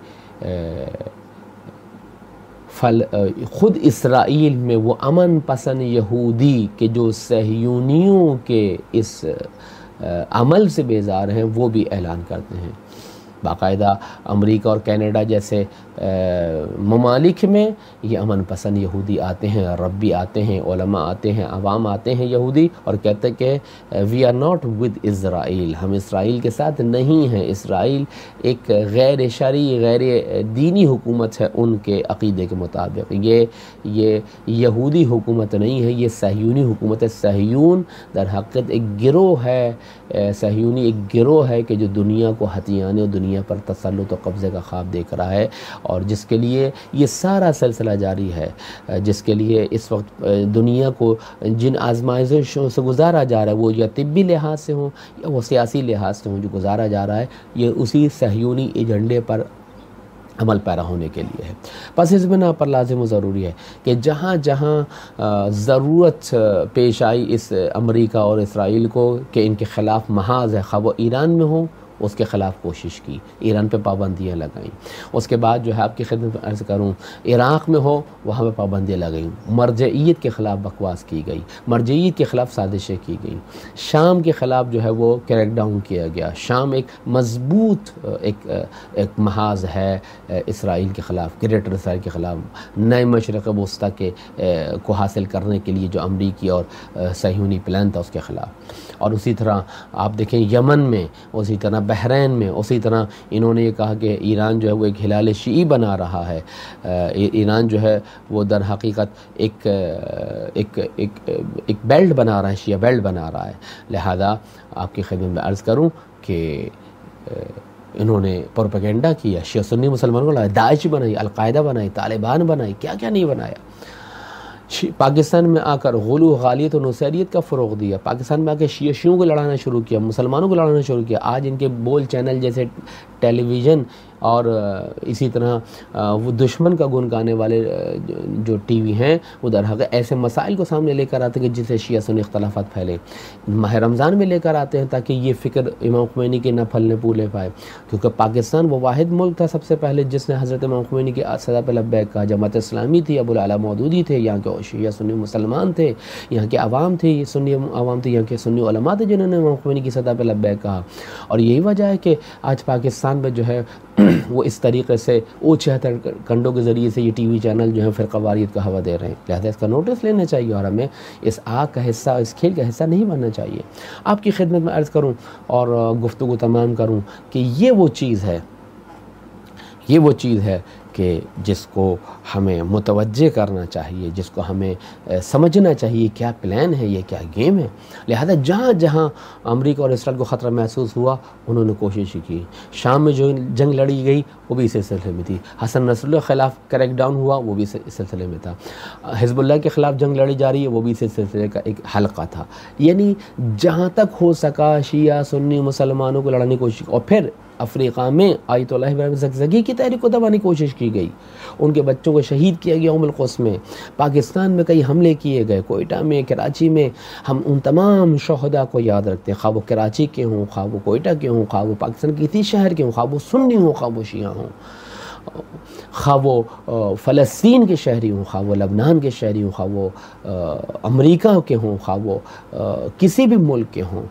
خود اسرائیل میں وہ امن پسند یہودی کہ جو صہیونیوں کے اس عمل سے بیزار ہیں، وہ بھی اعلان کرتے ہیں. باقاعدہ امریکہ اور کینیڈا جیسے ممالک میں یہ امن پسند یہودی آتے ہیں، ربی آتے ہیں، علماء آتے ہیں، عوام آتے ہیں یہودی، اور کہتے ہیں کہ وی آر ناٹ ود اسرائیل، ہم اسرائیل کے ساتھ نہیں ہیں. اسرائیل ایک غیر شرعی غیر دینی حکومت ہے ان کے عقیدے کے مطابق. یہ یہودی حکومت نہیں ہے، یہ صہیونی حکومت ہے. صہیون در حقیقت ایک گروہ ہے، صہیونی ایک گروہ ہے کہ جو دنیا کو ہتھیانے اور دنیا پر تسلط و قبضے کا خواب دیکھ رہا ہے، اور جس کے لیے یہ سارا سلسلہ جاری ہے، جس کے لیے اس وقت دنیا کو جن آزمائشوں سے گزارا جا رہا ہے، وہ یا طبی لحاظ سے ہوں یا وہ سیاسی لحاظ سے ہوں، جو گزارا جا رہا ہے یہ اسی صہیونی ایجنڈے پر عمل پیرا ہونے کے لیے ہے. پس اس بنا پر لازم و ضروری ہے کہ جہاں جہاں ضرورت پیش آئی اس امریکہ اور اسرائیل کو کہ ان کے خلاف محاذ ہے، خواہ وہ ایران میں ہوں، اس کے خلاف کوشش کی، ایران پہ پابندیاں لگائیں. اس کے بعد جو ہے آپ کی خدمت میں عرض کروں عراق میں ہو وہاں پہ پابندیاں لگائیں، مرجعیت کے خلاف بکواس کی گئی، مرجعیت کے خلاف سازشیں کی گئیں. شام کے خلاف جو ہے وہ کریک ڈاؤن کیا گیا. شام ایک مضبوط ایک محاذ ہے اسرائیل کے خلاف، گریٹر اسرائیل کے خلاف، نئے مشرق وسطیٰ کے کو حاصل کرنے کے لیے جو امریکی اور صہیونی پلان تھا اس کے خلاف. اور اسی طرح آپ دیکھیں یمن میں، اسی طرح بحرین میں، اسی طرح انہوں نے یہ کہا کہ ایران جو ہے وہ ایک ہلال شیعی بنا رہا ہے. ایران جو ہے وہ در حقیقت ایک بیلٹ بنا رہا ہے، شیعہ بیلٹ بنا رہا ہے. لہذا آپ کی خدمت میں عرض کروں کہ انہوں نے پروپیگنڈا کیا، شیعہ سنی مسلمانوں کو داعش بنائی، القاعدہ بنائی، طالبان بنائی، کیا کیا نہیں بنایا. پاکستان میں آ کر غلو غالیت و نصیریت کا فروغ دیا. پاکستان میں آ کے شیعوں کو لڑانا شروع کیا، مسلمانوں کو لڑانا شروع کیا. آج ان کے بول چینل جیسے ٹیلی ویژن اور اسی طرح وہ دشمن کا گن گانے والے جو ٹی وی ہیں وہ در حقیقت ایسے مسائل کو سامنے لے کر آتے ہیں کہ جس سے شیعہ سنی اختلافات پھیلے. ماہ رمضان میں لے کر آتے ہیں تاکہ یہ فکر امام خمینی کے نہ پھلنے پھولے پائے، کیونکہ پاکستان وہ واحد ملک تھا سب سے پہلے جس نے حضرت امام خمینی کی صدا پہ لبیک کہا. جماعت اسلامی تھی، ابو العلا مودودی تھے، یہاں کے شیعہ سنی مسلمان تھے، یہاں کے عوام تھے، سنی عوام تھے، یہاں کے سنی علماء تھے جنہوں نے امام خمینی کی صدا پہ لبیک کہا. اور یہی وجہ ہے کہ آج پاکستان میں جو ہے وہ اس طریقے سے اوچھے کنڈوں کے ذریعے سے یہ ٹی وی چینل جو ہے فرقہ واریت کا ہوا دے رہے ہیں. لہذا اس کا نوٹس لینا چاہیے اور ہمیں اس آگ کا حصہ، اس کھیل کا حصہ نہیں بننا چاہیے. آپ کی خدمت میں عرض کروں اور گفتگو تمام کروں کہ یہ وہ چیز ہے کہ جس کو ہمیں متوجہ کرنا چاہیے، جس کو ہمیں سمجھنا چاہیے کیا پلان ہے، یہ کیا گیم ہے. لہذا جہاں جہاں امریکہ اور اسرائیل کو خطرہ محسوس ہوا انہوں نے کوشش کی. شام میں جو جنگ لڑی گئی وہ بھی اس سلسلے میں تھی. حسن نصر اللہ کے خلاف کریک ڈاؤن ہوا وہ بھی اس سلسلے میں تھا. حزب اللہ کے خلاف جنگ لڑی جا رہی ہے وہ بھی اس سلسلے کا ایک حلقہ تھا. یعنی جہاں تک ہو سکا شیعہ سنی مسلمانوں کو لڑانے کی کوشش. اور پھر افریقہ میں آیت اللہ ابراہیم زگزگی کی تحریک کو دبانے کی کوشش کی گئی، ان کے بچوں کو شہید کیا گیا القدس میں. پاکستان میں کئی حملے کیے گئے، کوئٹہ میں، کراچی میں. ہم ان تمام شہداء کو یاد رکھتے ہیں، خواہ وہ کراچی کے ہوں، خواہ وہ کوئٹہ کے ہوں، خواہ وہ پاکستان کے کسی شہر کے ہوں، خواہ وہ سنی ہوں، خواہ وہ شیعہ ہوں، خواہ وہ فلسطین کے شہری ہوں، خواہ وہ لبنان کے شہری ہوں، خواہ وہ امریکہ کے ہوں، خواہ وہ کسی بھی ملک کے ہوں،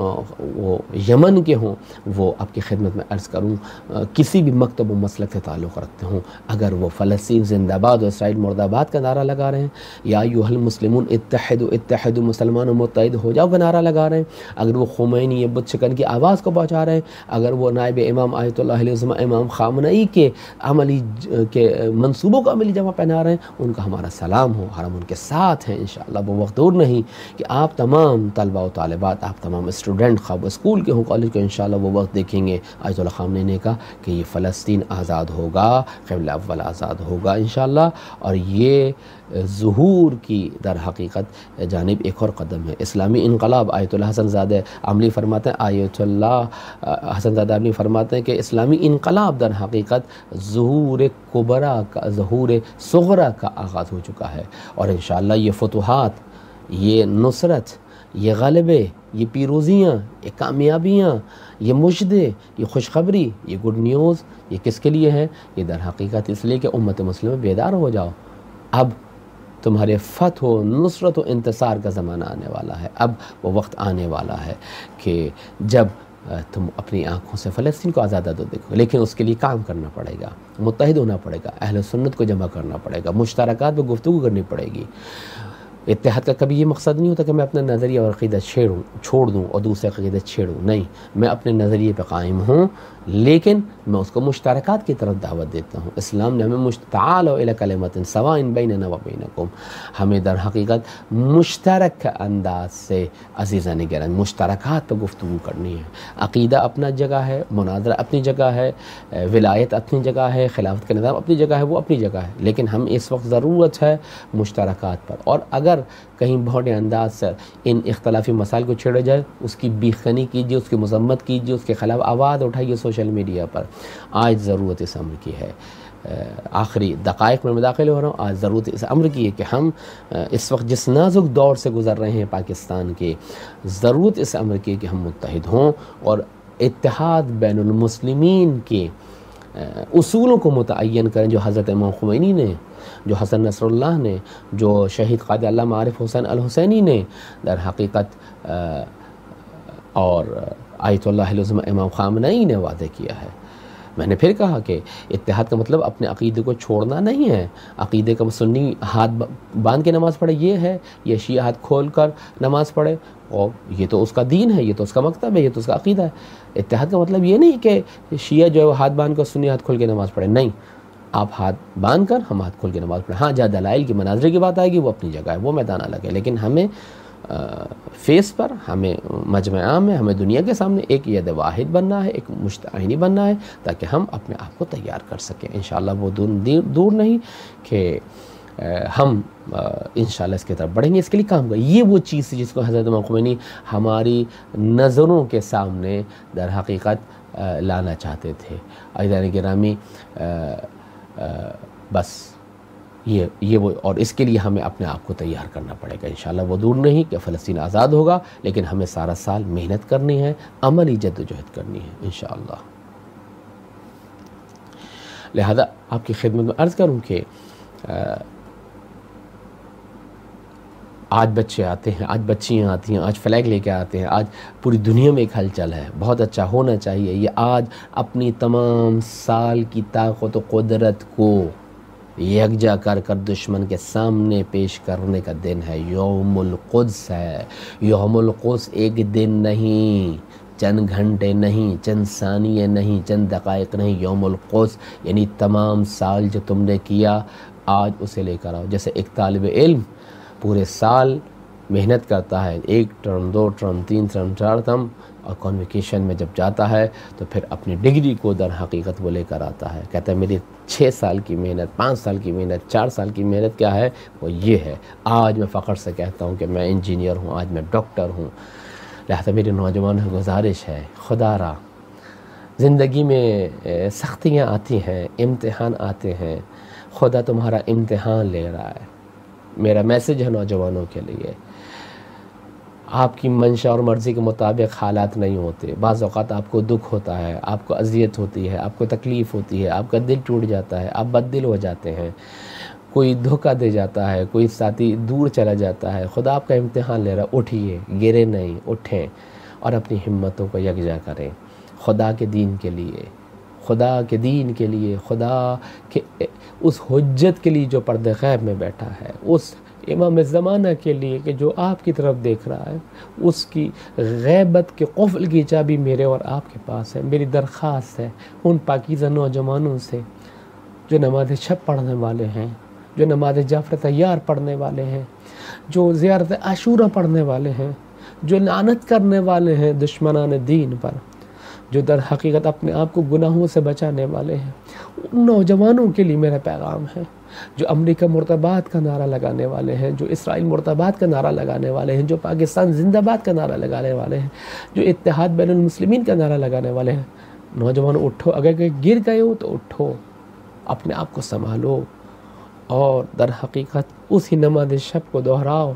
وہ یمن کے ہوں، وہ آپ کی خدمت میں عرض کروں کسی بھی مکتب و مسلک سے تعلق رکھتے ہوں. اگر وہ فلسطین زندہ باد اور اسرائیل مرد آباد کا نعرہ لگا رہے ہیں، یا ایھا المسلمون اتحدوا اتحدوا مسلمانوں متحد ہو جاؤ کا نعرہ لگا رہے ہیں، اگر وہ خمینی یا بت شکن کی آواز کو پہنچا رہے ہیں، اگر وہ نائب امام آیت اللہ علیہ وسلم امام خامنئی کے عملی کے منصوبوں کو عملی جمع پہنا رہے ہیں، ان کا ہمارا سلام ہو. ہم ان کے ساتھ ہیں انشاءاللہ. وہ وقت دور نہیں کہ آپ تمام طلبہ و طالبات، آپ تمام اسٹوڈنٹ، خواہ وہ اسکول کے ہوں، کالج کے، انشاءاللہ وہ وقت دیکھیں گے آیت اللہ خامنئی نے کہا کہ یہ فلسطین آزاد ہوگا، قبلہ اول آزاد ہوگا انشاءاللہ. اور یہ ظہور کی در حقیقت جانب ایک اور قدم ہے. اسلامی انقلاب آیت اللہ حسن زادہ عملی فرماتے ہیں، آیت اللہ حسن زادہ عملی فرماتے ہیں کہ اسلامی انقلاب در حقیقت ظہور کبرا کا، ظہور صغرا کا آغاز ہو چکا ہے. اور انشاءاللہ یہ فتوحات، یہ نصرت، یہ غلبے، یہ پیروزیاں، یہ کامیابیاں، یہ مجدے، یہ خوشخبری، یہ گڈ نیوز، یہ کس کے لیے ہے؟ یہ در حقیقت اس لیے کہ امت مسلمہ بیدار ہو جاؤ. اب تمہارے فتح و نصرت و انتصار کا زمانہ آنے والا ہے. اب وہ وقت آنے والا ہے کہ جب تم اپنی آنکھوں سے فلسطین کو آزاد دیکھو، لیکن اس کے لیے کام کرنا پڑے گا، متحد ہونا پڑے گا، اہل سنت کو جمع کرنا پڑے گا، مشترکات پہ گفتگو کرنی پڑے گی. اتحاد کا کبھی یہ مقصد نہیں ہوتا کہ میں اپنا نظریہ اور عقیدہ چھوڑ دوں اور دوسرے عقیدہ چھیڑوں. نہیں، میں اپنے نظریے پہ قائم ہوں، لیکن میں اس کو مشترکات کی طرف دعوت دیتا ہوں. اسلام نے ہمیں تعالوا الی کلمۃ سواء بیننا و بینکم، ہمیں در حقیقت مشترک انداز سے عزیزان گرامی مشترکات پہ گفتگو کرنی ہے. عقیدہ اپنا جگہ ہے، مناظرہ اپنی جگہ ہے، ولایت اپنی جگہ ہے، خلافت کا نظام اپنی جگہ ہے، وہ اپنی جگہ ہے. لیکن ہم اس وقت ضرورت ہے مشترکات پر. اور اگر کہیں بہت انداز سے ان اختلافی مسائل کو چھیڑا جائے، اس کی بیخنی کیجیے، اس کی مذمت کیجیے، اس کے خلاف آواز اٹھائیے سوشل میڈیا پر. آج ضرورت اس امر کی ہے. آخری دقائق میں داخل ہو رہا ہوں. آج ضرورت اس امر کی ہے کہ ہم اس وقت جس نازک دور سے گزر رہے ہیں پاکستان کے، ضرورت اس امر کی ہے کہ ہم متحد ہوں اور اتحاد بین المسلمین کے اصولوں کو متعین کریں جو حضرت امام خمینی نے، جو حسن نصر اللہ نے، جو شہید قائد علامہ عارف حسین الحسینی نے در حقیقت اور آیت اللہ العظمہ امام خامنئی نے وعدہ کیا ہے۔ میں نے پھر کہا کہ اتحاد کا مطلب اپنے عقیدے کو چھوڑنا نہیں ہے۔ عقیدے کا سنی ہاتھ باندھ کے نماز پڑھے یہ ہے، یا شیعہ ہاتھ کھول کر نماز پڑھے، اور یہ تو اس کا دین ہے، یہ تو اس کا مکتب ہے، یہ تو اس کا عقیدہ ہے۔ اتحاد کا مطلب یہ نہیں کہ شیعہ جو ہے وہ ہاتھ باندھ کر سنی ہاتھ کھول کے نماز پڑھے، نہیں، آپ ہاتھ باندھ کر ہم ہاتھ کھول کے نماز پڑھیں۔ ہاں جہاں دلائل کی مناظرے کی بات آئے گی وہ اپنی جگہ ہے، وہ میدان الگ ہے، لیکن ہمیں فیس پر، ہمیں مجمع عام میں، ہمیں دنیا کے سامنے ایک ید واحد بننا ہے، ایک مجتمعی بننا ہے، تاکہ ہم اپنے آپ کو تیار کر سکیں۔ انشاءاللہ وہ دور نہیں کہ ہم انشاءاللہ اس کی طرف بڑھیں گے، اس کے لیے کام کریں۔ یہ وہ چیز جس کو حضرت امام خمینی ہماری نظروں کے سامنے در حقیقت لانا چاہتے تھے۔ عزیزان گرامی، بس یہ وہ، اور اس کے لیے ہمیں اپنے آپ کو تیار کرنا پڑے گا۔ انشاءاللہ وہ دور نہیں کہ فلسطین آزاد ہوگا، لیکن ہمیں سارا سال محنت کرنی ہے، عملی جدوجہد کرنی ہے انشاءاللہ۔ لہذا آپ کی خدمت میں عرض کروں کہ آج بچے آتے ہیں، آج بچیاں آتی ہیں، آج فلیگ لے کے آتے ہیں، آج پوری دنیا میں ایک ہلچل ہے، بہت اچھا ہونا چاہیے۔ یہ آج اپنی تمام سال کی طاقت و قدرت کو یکجا کر کر دشمن کے سامنے پیش کرنے کا دن ہے، یوم القدس ہے۔ یوم القدس ایک دن نہیں، چند گھنٹے نہیں، چند ثانیے نہیں، چند دقائق نہیں، یوم القدس یعنی تمام سال جو تم نے کیا آج اسے لے کر آؤ۔ جیسے ایک طالب علم پورے سال محنت کرتا ہے، 1 ٹرم 2 ٹرم 3 ٹرم 4 ٹرم، اور کنویکیشن میں جب جاتا ہے تو پھر اپنی ڈگری کو در حقیقت وہ لے کر آتا ہے، کہتا ہے میری 6 سال کی محنت، 5 سال کی محنت، 4 سال کی محنت کیا ہے، وہ یہ ہے۔ آج میں فخر سے کہتا ہوں کہ میں انجینئر ہوں، آج میں ڈاکٹر ہوں۔ لہذا میرے نوجوانوں کو گزارش ہے، خدا را زندگی میں سختیاں آتی ہیں، امتحان آتے ہیں، خدا تمہارا امتحان لے رہا ہے۔ میرا میسج ہے نوجوانوں کے لیے، آپ کی منشا اور مرضی کے مطابق حالات نہیں ہوتے، بعض اوقات آپ کو دکھ ہوتا ہے، آپ کو اذیت ہوتی ہے، آپ کو تکلیف ہوتی ہے، آپ کا دل ٹوٹ جاتا ہے، آپ بد دل ہو جاتے ہیں، کوئی دھوکہ دے جاتا ہے، کوئی ساتھی دور چلا جاتا ہے، خدا آپ کا امتحان لے رہا ہے۔ اٹھیے، گرے نہیں، اٹھیں اور اپنی ہمتوں کو یکجا کریں خدا کے دین کے لیے، خدا کے دین کے لیے، خدا کے اس حجت کے لیے جو پردے غیب میں بیٹھا ہے، اس امام زمانہ کے لیے کہ جو آپ کی طرف دیکھ رہا ہے، اس کی غیبت کے قفل کی چابی میرے اور آپ کے پاس ہے۔ میری درخواست ہے ان پاکیزہ نوجوانوں سے جو نماز شب پڑھنے والے ہیں، جو نماز جعفر طیار پڑھنے والے ہیں، جو زیارت عاشورہ پڑھنے والے ہیں، جو لعنت کرنے والے ہیں دشمنان دین پر، جو در حقیقت اپنے آپ کو گناہوں سے بچانے والے ہیں، ان نوجوانوں کے لیے میرا پیغام ہے۔ جو امریکہ مرتبات کا نعرہ لگانے والے ہیں، جو اسرائیل مرتبات کا نعرہ لگانے والے ہیں، جو پاکستان زندہ باد کا نعرہ لگانے والے ہیں، جو اتحاد بین المسلمین کا نعرہ لگانے والے ہیں، نوجوانوں اٹھو، اگر کہ گر گئے ہو تو اٹھو، اپنے آپ کو سنبھالو اور در حقیقت اسی نماز شب کو دہراؤ،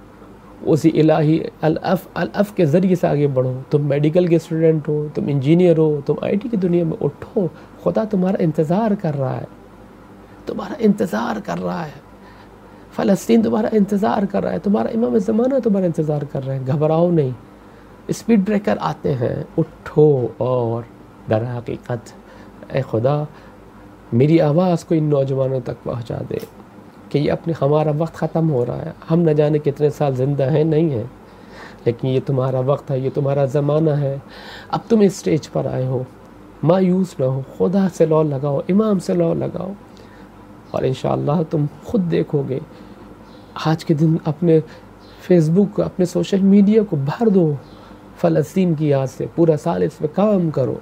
اسی الہی الف کے ذریعے سے آگے بڑھو۔ تم میڈیکل کے اسٹوڈنٹ ہو، تم انجینئر ہو، تم آئی ٹی کی دنیا میں اٹھو، خدا تمہارا انتظار کر رہا ہے، تمہارا انتظار کر رہا ہے، فلسطین تمہارا انتظار کر رہا ہے، تمہارا امام زمانہ تمہارا انتظار کر رہے ہیں۔ گھبراؤ نہیں، اسپیڈ بریکر آتے ہیں، اٹھو اور در حقیقت اے خدا میری آواز کو ان نوجوانوں تک پہنچا دے کہ یہ ہمارا وقت ختم ہو رہا ہے، ہم نہ جانے کتنے سال زندہ ہیں نہیں ہیں، لیکن یہ تمہارا وقت ہے، یہ تمہارا زمانہ ہے۔ اب تم اس سٹیج پر آئے ہو، مایوس نہ ہو، خدا سے لو لگاؤ، امام سے لو لگاؤ، اور انشاءاللہ تم خود دیکھو گے آج کے دن اپنے فیس بک کو، اپنے سوشل میڈیا کو بھر دو فلسطین کی یاد سے، پورا سال اس پہ کام کرو۔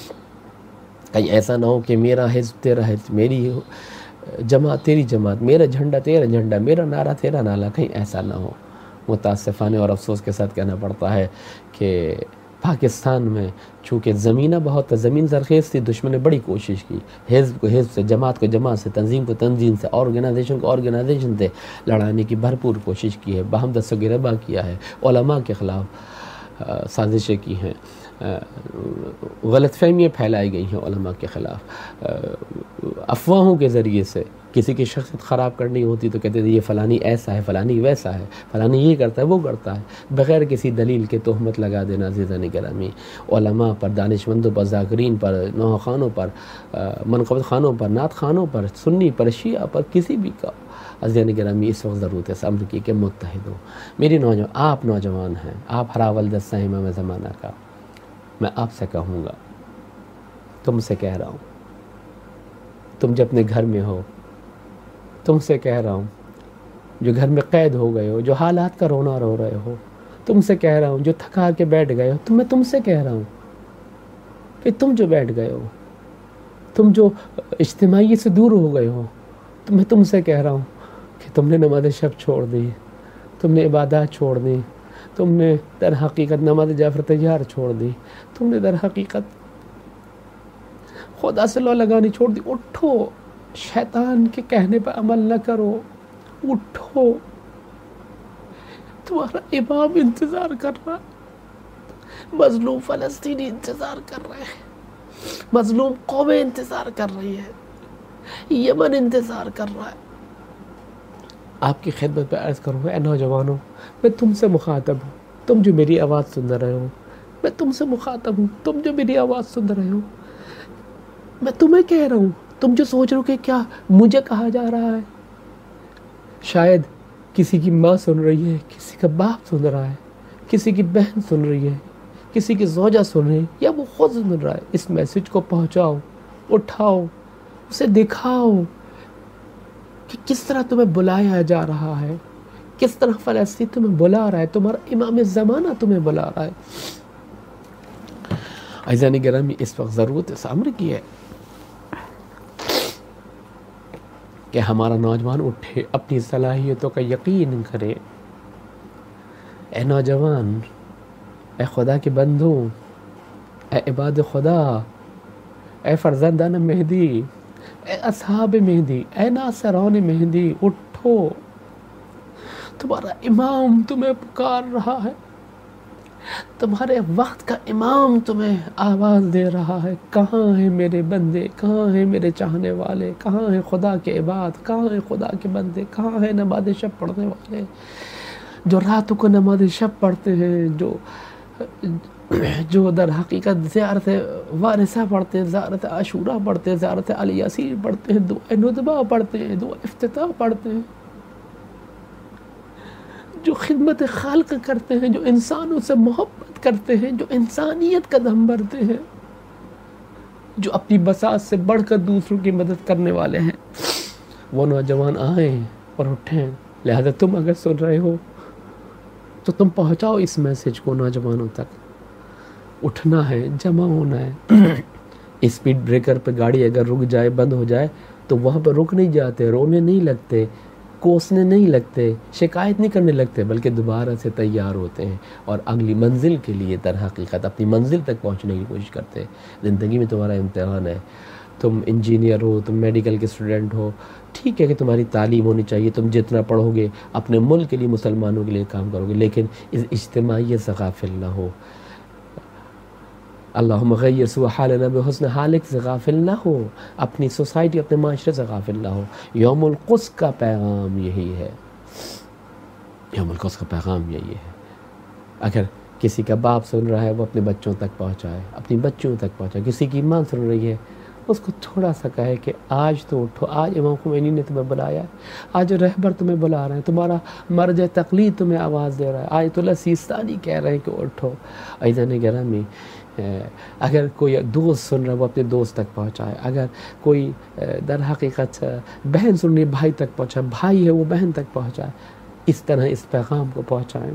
کہیں ایسا نہ ہو کہ میرا حزب تیرا حزب، میری جماعت تیری جماعت، میرا جھنڈا تیرا جھنڈا، میرا نعرہ تیرا نعرہ، کہیں ایسا نہ ہو۔ متاسفانہ اور افسوس کے ساتھ کہنا پڑتا ہے کہ پاکستان میں چونکہ زمینہ بہت زمین زرخیز تھی، دشمن نے بڑی کوشش کی حزب کو حزب سے، جماعت کو جماعت سے، تنظیم کو تنظیم سے، آرگنائزیشن کو آرگنائزیشن سے لڑانے کی بھرپور کوشش کی ہے، باہم دست و گریباں کیا ہے، علماء کے خلاف سازشیں کی ہیں، غلط فہمیاں پھیلائی گئی ہیں علماء کے خلاف، افواہوں کے ذریعے سے کسی کی شخصیت خراب کرنی ہوتی تو کہتے تھے یہ فلانی ایسا ہے، فلانی ویسا ہے، فلانی یہ کرتا ہے وہ کرتا ہے، بغیر کسی دلیل کے تہمت لگا دینا عزیزان گرامی علماء پر، دانشمندوں پر، ذاکرین پر، نوحہ خانوں پر، منقبت خانوں پر، نعت خانوں پر، سنی پر، شیعہ پر، کسی بھی کا عزیزان گرامی اس وقت ضرورت ہے اس امر کی کہ متحد ہو۔ میری آپ نوجوان ہیں، آپ ہراول دستہ امام زمانہ کا، میں آپ سے کہوں گا، تم سے کہہ رہا ہوں، تم جو اپنے گھر میں ہو، تم سے کہہ رہا ہوں جو گھر میں قید ہو گئے ہو، جو حالات کا رونا رو رہے ہو، تم سے کہہ رہا ہوں جو تھکا کے بیٹھ گئے ہو، میں تم سے کہہ رہا ہوں کہ تم جو بیٹھ گئے ہو، تم جو اجتماعی سے دور ہو گئے ہو، میں تم سے کہہ رہا ہوں کہ تم نے نماز شب چھوڑ دی، تم نے عبادات چھوڑ دی، تم نے در حقیقت نماز جعفر طیار چھوڑ دی، تم نے در حقیقت خدا سے لو لگانی چھوڑ دی۔ اٹھو، شیطان کے کہنے پر عمل نہ کرو، اٹھو، تمہارا امام انتظار کر رہا ہے، مظلوم فلسطینی انتظار کر رہے ہیں، مظلوم قومیں انتظار کر رہی ہیں، یمن انتظار کر رہا ہے۔ آپ کی خدمت پہ عرض کروں اے نوجوانوں، میں تم سے مخاطب ہوں، تم جو میری آواز سن رہے ہو، میں تم سے مخاطب ہوں، تم جو میری آواز سن رہے ہو، میں تمہیں کہہ رہا ہوں، تم جو سوچ رہے ہو کہ کیا مجھے کہا جا رہا ہے، شاید کسی کی ماں سن رہی ہے، کسی کا باپ سن رہا ہے، کسی کی بہن سن رہی ہے، کسی کی زوجہ سن رہی ہے، یا وہ خود سن رہا ہے۔ اس میسج کو پہنچاؤ، اٹھاؤ، اسے دکھاؤ کہ کس طرح تمہیں بلایا جا رہا ہے، کس طرح فلسطین تمہیں بلا رہا ہے، تمہارا امام زمانہ تمہیں بلا رہا ہے۔ عزیزان گرامی، اس وقت ضرورت اس امر کی ہے کہ ہمارا نوجوان اٹھے، اپنی صلاحیتوں کا یقین کرے۔ اے نوجوان، اے خدا کے بندوں، اے عباد خدا، اے فرزندان مہدی، اے اصحاب مہدی، اے ناصران مہدی، اٹھو، تمہارا امام تمہیں پکار رہا ہے، تمہارے وقت کا امام تمہیں آواز دے رہا ہے۔ کہاں ہیں میرے بندے، کہاں ہیں میرے چاہنے والے، کہاں ہیں خدا کے عباد، کہاں ہیں خدا کے بندے، کہاں ہیں نماز شب پڑھنے والے جو راتوں کو نماز شب پڑھتے ہیں، جو در حقیقت زیارت وارثہ پڑھتے ہیں، زیارت عاشورہ پڑھتے ہیں، زیارت الیاسیر پڑھتے ہیں، دعا ندبہ پڑھتے ہیں، دعا افتتاح پڑھتے ہیں، جو خدمت خالق کرتے ہیں، جو انسانوں سے محبت کرتے ہیں، جو انسانیت کا دم بھرتے ہیں، جو اپنی بساط سے بڑھ کر دوسروں کی مدد کرنے والے ہیں، وہ نوجوان آئیں اور اٹھیں۔ لہذا تم اگر سن رہے ہو تو تم پہنچاؤ اس میسج کو نوجوانوں تک۔ اٹھنا ہے، جمع ہونا ہے۔ اسپیڈ بریکر پہ گاڑی اگر رک جائے، بند ہو جائے تو وہاں پر رک نہیں جاتے، رونے نہیں لگتے، کوسنے نہیں لگتے، شکایت نہیں کرنے لگتے، بلکہ دوبارہ سے تیار ہوتے ہیں اور اگلی منزل کے لیے در حقیقت اپنی منزل تک پہنچنے کی کوشش کرتے ہیں۔ زندگی میں تمہارا امتحان ہے، تم انجینئر ہو، تم میڈیکل کے اسٹوڈنٹ ہو، ٹھیک ہے کہ تمہاری تعلیم ہونی چاہیے، تم جتنا پڑھو گے اپنے ملک کے لیے، مسلمانوں کے لیے کام کرو گے، لیکن اس اجتماعیت سے غافل نہ ہو۔ اللہم غیر سوء حالنا بحسن حالک سے غافل نہ ہو، اپنی سوسائٹی، اپنے معاشرے سے غافل نہ ہو۔ یوم القدس کا پیغام یہی ہے، یوم القدس کا پیغام یہی ہے۔ اگر کسی کا باپ سن رہا ہے وہ اپنے بچوں تک پہنچائے، اپنی بچوں تک پہنچائے۔ کسی کی ماں سن رہی ہے اس کو تھوڑا سا کہے کہ آج تو اٹھو، آج امام خمینی نے تمہیں بلایا ہے، آج رہبر تمہیں بلا رہے ہیں، تمہارا مرجع تقلید تمہیں آواز دے رہا ہے، آیت اللہ سیستانی کہہ رہے ہیں کہ اٹھو۔ عزیزان گرامی، اگر کوئی دوست سن رہا ہے وہ اپنے دوست تک پہنچائے، اگر کوئی در حقیقت بہن سن رہی ہے بھائی تک پہنچائے، بھائی ہے وہ بہن تک پہنچائے، اس طرح اس پیغام کو پہنچائیں۔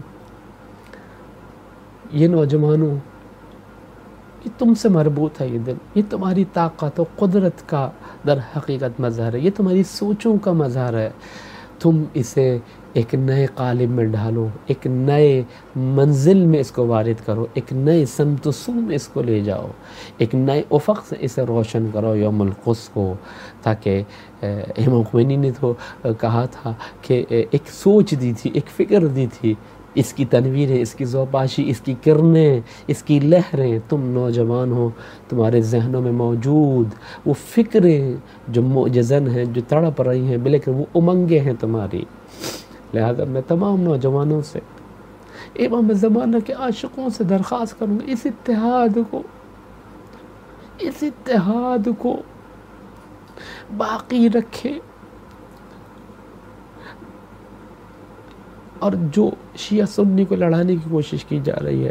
یہ نوجوانوں، یہ تم سے مربوط ہے، یہ دل، یہ تمہاری طاقت و قدرت کا در حقیقت مظہر ہے، یہ تمہاری سوچوں کا مظہر ہے۔ تم اسے ایک نئے قالب میں ڈالو، ایک نئے منزل میں اس کو وارد کرو، ایک نئے سمت و سو میں اس کو لے جاؤ، ایک نئے افق سے اسے روشن کرو یوم القدس کو، تاکہ امام خمینی نے تو کہا تھا کہ ایک سوچ دی تھی، ایک فکر دی تھی اس کی تنویریں، اس کی زوباشی، اس کی کرنیں، اس کی لہریں، تم نوجوان ہو، تمہارے ذہنوں میں موجود وہ فکریں جو معجزن ہیں، جو تڑپ رہی ہیں، بلکہ وہ امنگیں ہیں تمہاری۔ لہذا میں تمام نوجوانوں سے، امام زمانہ کے عاشقوں سے درخواست کروں گا، اس اتحاد کو باقی رکھیں، اور جو شیعہ سنی کو لڑانے کی کوشش کی جا رہی ہے،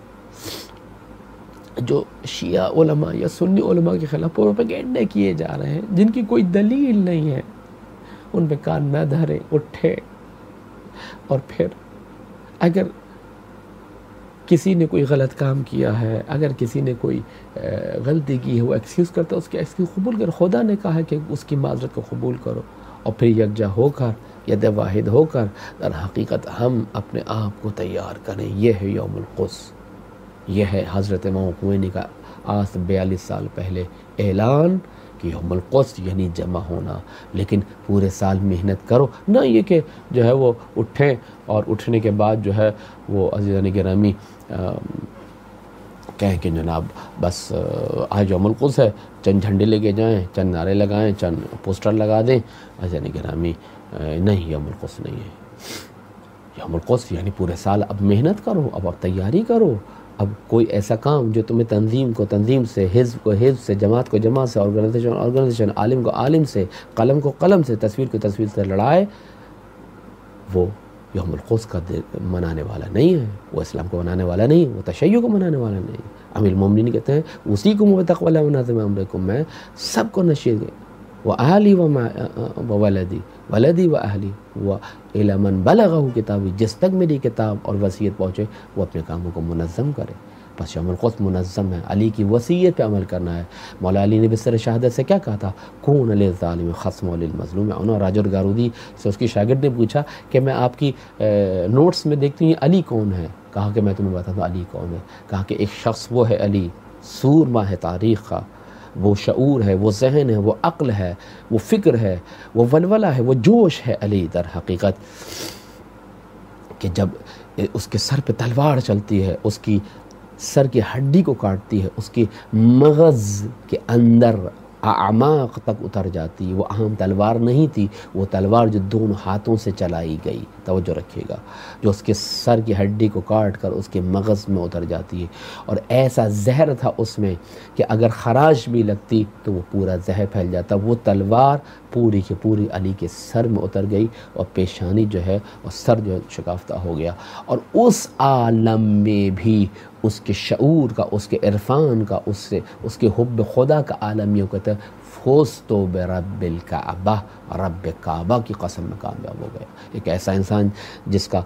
جو شیعہ علماء یا سنی علماء کے خلاف پروپیگنڈے کیے جا رہے ہیں، جن کی کوئی دلیل نہیں ہے، ان پہ کان نہ دھرے، اٹھے، اور پھر اگر کسی نے کوئی غلط کام کیا ہے، اگر کسی نے کوئی غلطی کی ہے، وہ ایکسکیوز کرتا ہے، اس کی ایکسکیوز قبول کرو۔ خدا نے کہا کہ اس کی معذرت کو قبول کرو، اور پھر یکجا ہو کر، ید واحد ہو کر، در حقیقت ہم اپنے آپ کو تیار کریں۔ یہ ہے یوم القدس، یہ ہے حضرت امام خمینی کا آج سے 42 سال پہلے اعلان کہ یوم القدس یعنی جمع ہونا۔ لیکن پورے سال محنت کرو، نہ یہ کہ جو ہے وہ اٹھیں اور اٹھنے کے بعد جو ہے وہ عزیزان گرامی کہیں کہ جناب بس آج یوم القدس ہے، چند جھنڈے لے کے جائیں، چند نعرے لگائیں، چند پوسٹر لگا دیں۔ عزیزان گرامی نہیں، یوم القدس نہیں ہے۔ یوم القدس یعنی پورے سال اب محنت کرو، اب تیاری کرو، اب کوئی ایسا کام جو تمہیں تنظیم سے، حزب کو حزب سے، جماعت کو جماعت سے، آرگنائزیشن، عالم کو عالم سے، قلم کو قلم سے، تصویر کو تصویر سے لڑائے، وہ یوم القدس کا منانے والا نہیں ہے، وہ اسلام کو منانے والا نہیں ہے، وہ تشیع کو منانے والا نہیں ہے۔ امیر المومنین کہتے ہیں اسی کو مبتق والا مناظم امرکم، میں سب کو نشید وَأَهْلِي وَوَلَدِي ولدی و اہلی وَإِلَى مَنْ بَلَغَهُ کتابی، جس تک میری کتاب اور وصیت پہنچے وہ اپنے کاموں کو منظم کرے۔ بس یوم القدس منظم ہے، علی کی وصیت پہ عمل کرنا ہے۔ مولا علی نے بستر شہادت سے کیا کہا تھا؟ کون للظالم خصم للمظلوم۔ انہوں راجر گارودی سے اس کی شاگرد نے پوچھا کہ میں آپ کی نوٹس میں دیکھتی ہوں علی کون ہے؟ کہا کہ میں تمہیں بتاتا ہوں علی کون ہے۔ کہا کہ ایک شخص وہ ہے علی، سورما ہے تاریخ کا، وہ شعور ہے، وہ ذہن ہے، وہ عقل ہے، وہ فکر ہے، وہ ولولہ ہے، وہ جوش ہے علی در حقیقت، کہ جب اس کے سر پہ تلوار چلتی ہے، اس کی سر کی ہڈی کو کاٹتی ہے، اس کی مغز کے اندر اعماق تک اتر جاتی ہے۔ وہ عام تلوار نہیں تھی، وہ تلوار جو دونوں ہاتھوں سے چلائی گئی، توجہ رکھیے گا، جو اس کے سر کی ہڈی کو کاٹ کر اس کے مغز میں اتر جاتی ہے، اور ایسا زہر تھا اس میں کہ اگر خراش بھی لگتی تو وہ پورا زہر پھیل جاتا۔ وہ تلوار پوری کی پوری علی کے سر میں اتر گئی، اور پیشانی جو ہے اور سر جو ہے شکافتہ ہو گیا۔ اور اس عالم میں بھی اس کے شعور کا، اس کے عرفان کا، اس کے حب خدا کا عالم یہ کہتا ہے فوزت برب الکعبہ، رب کعبہ کی قسم میں کامیاب ہو گیا۔ ایک ایسا انسان جس کا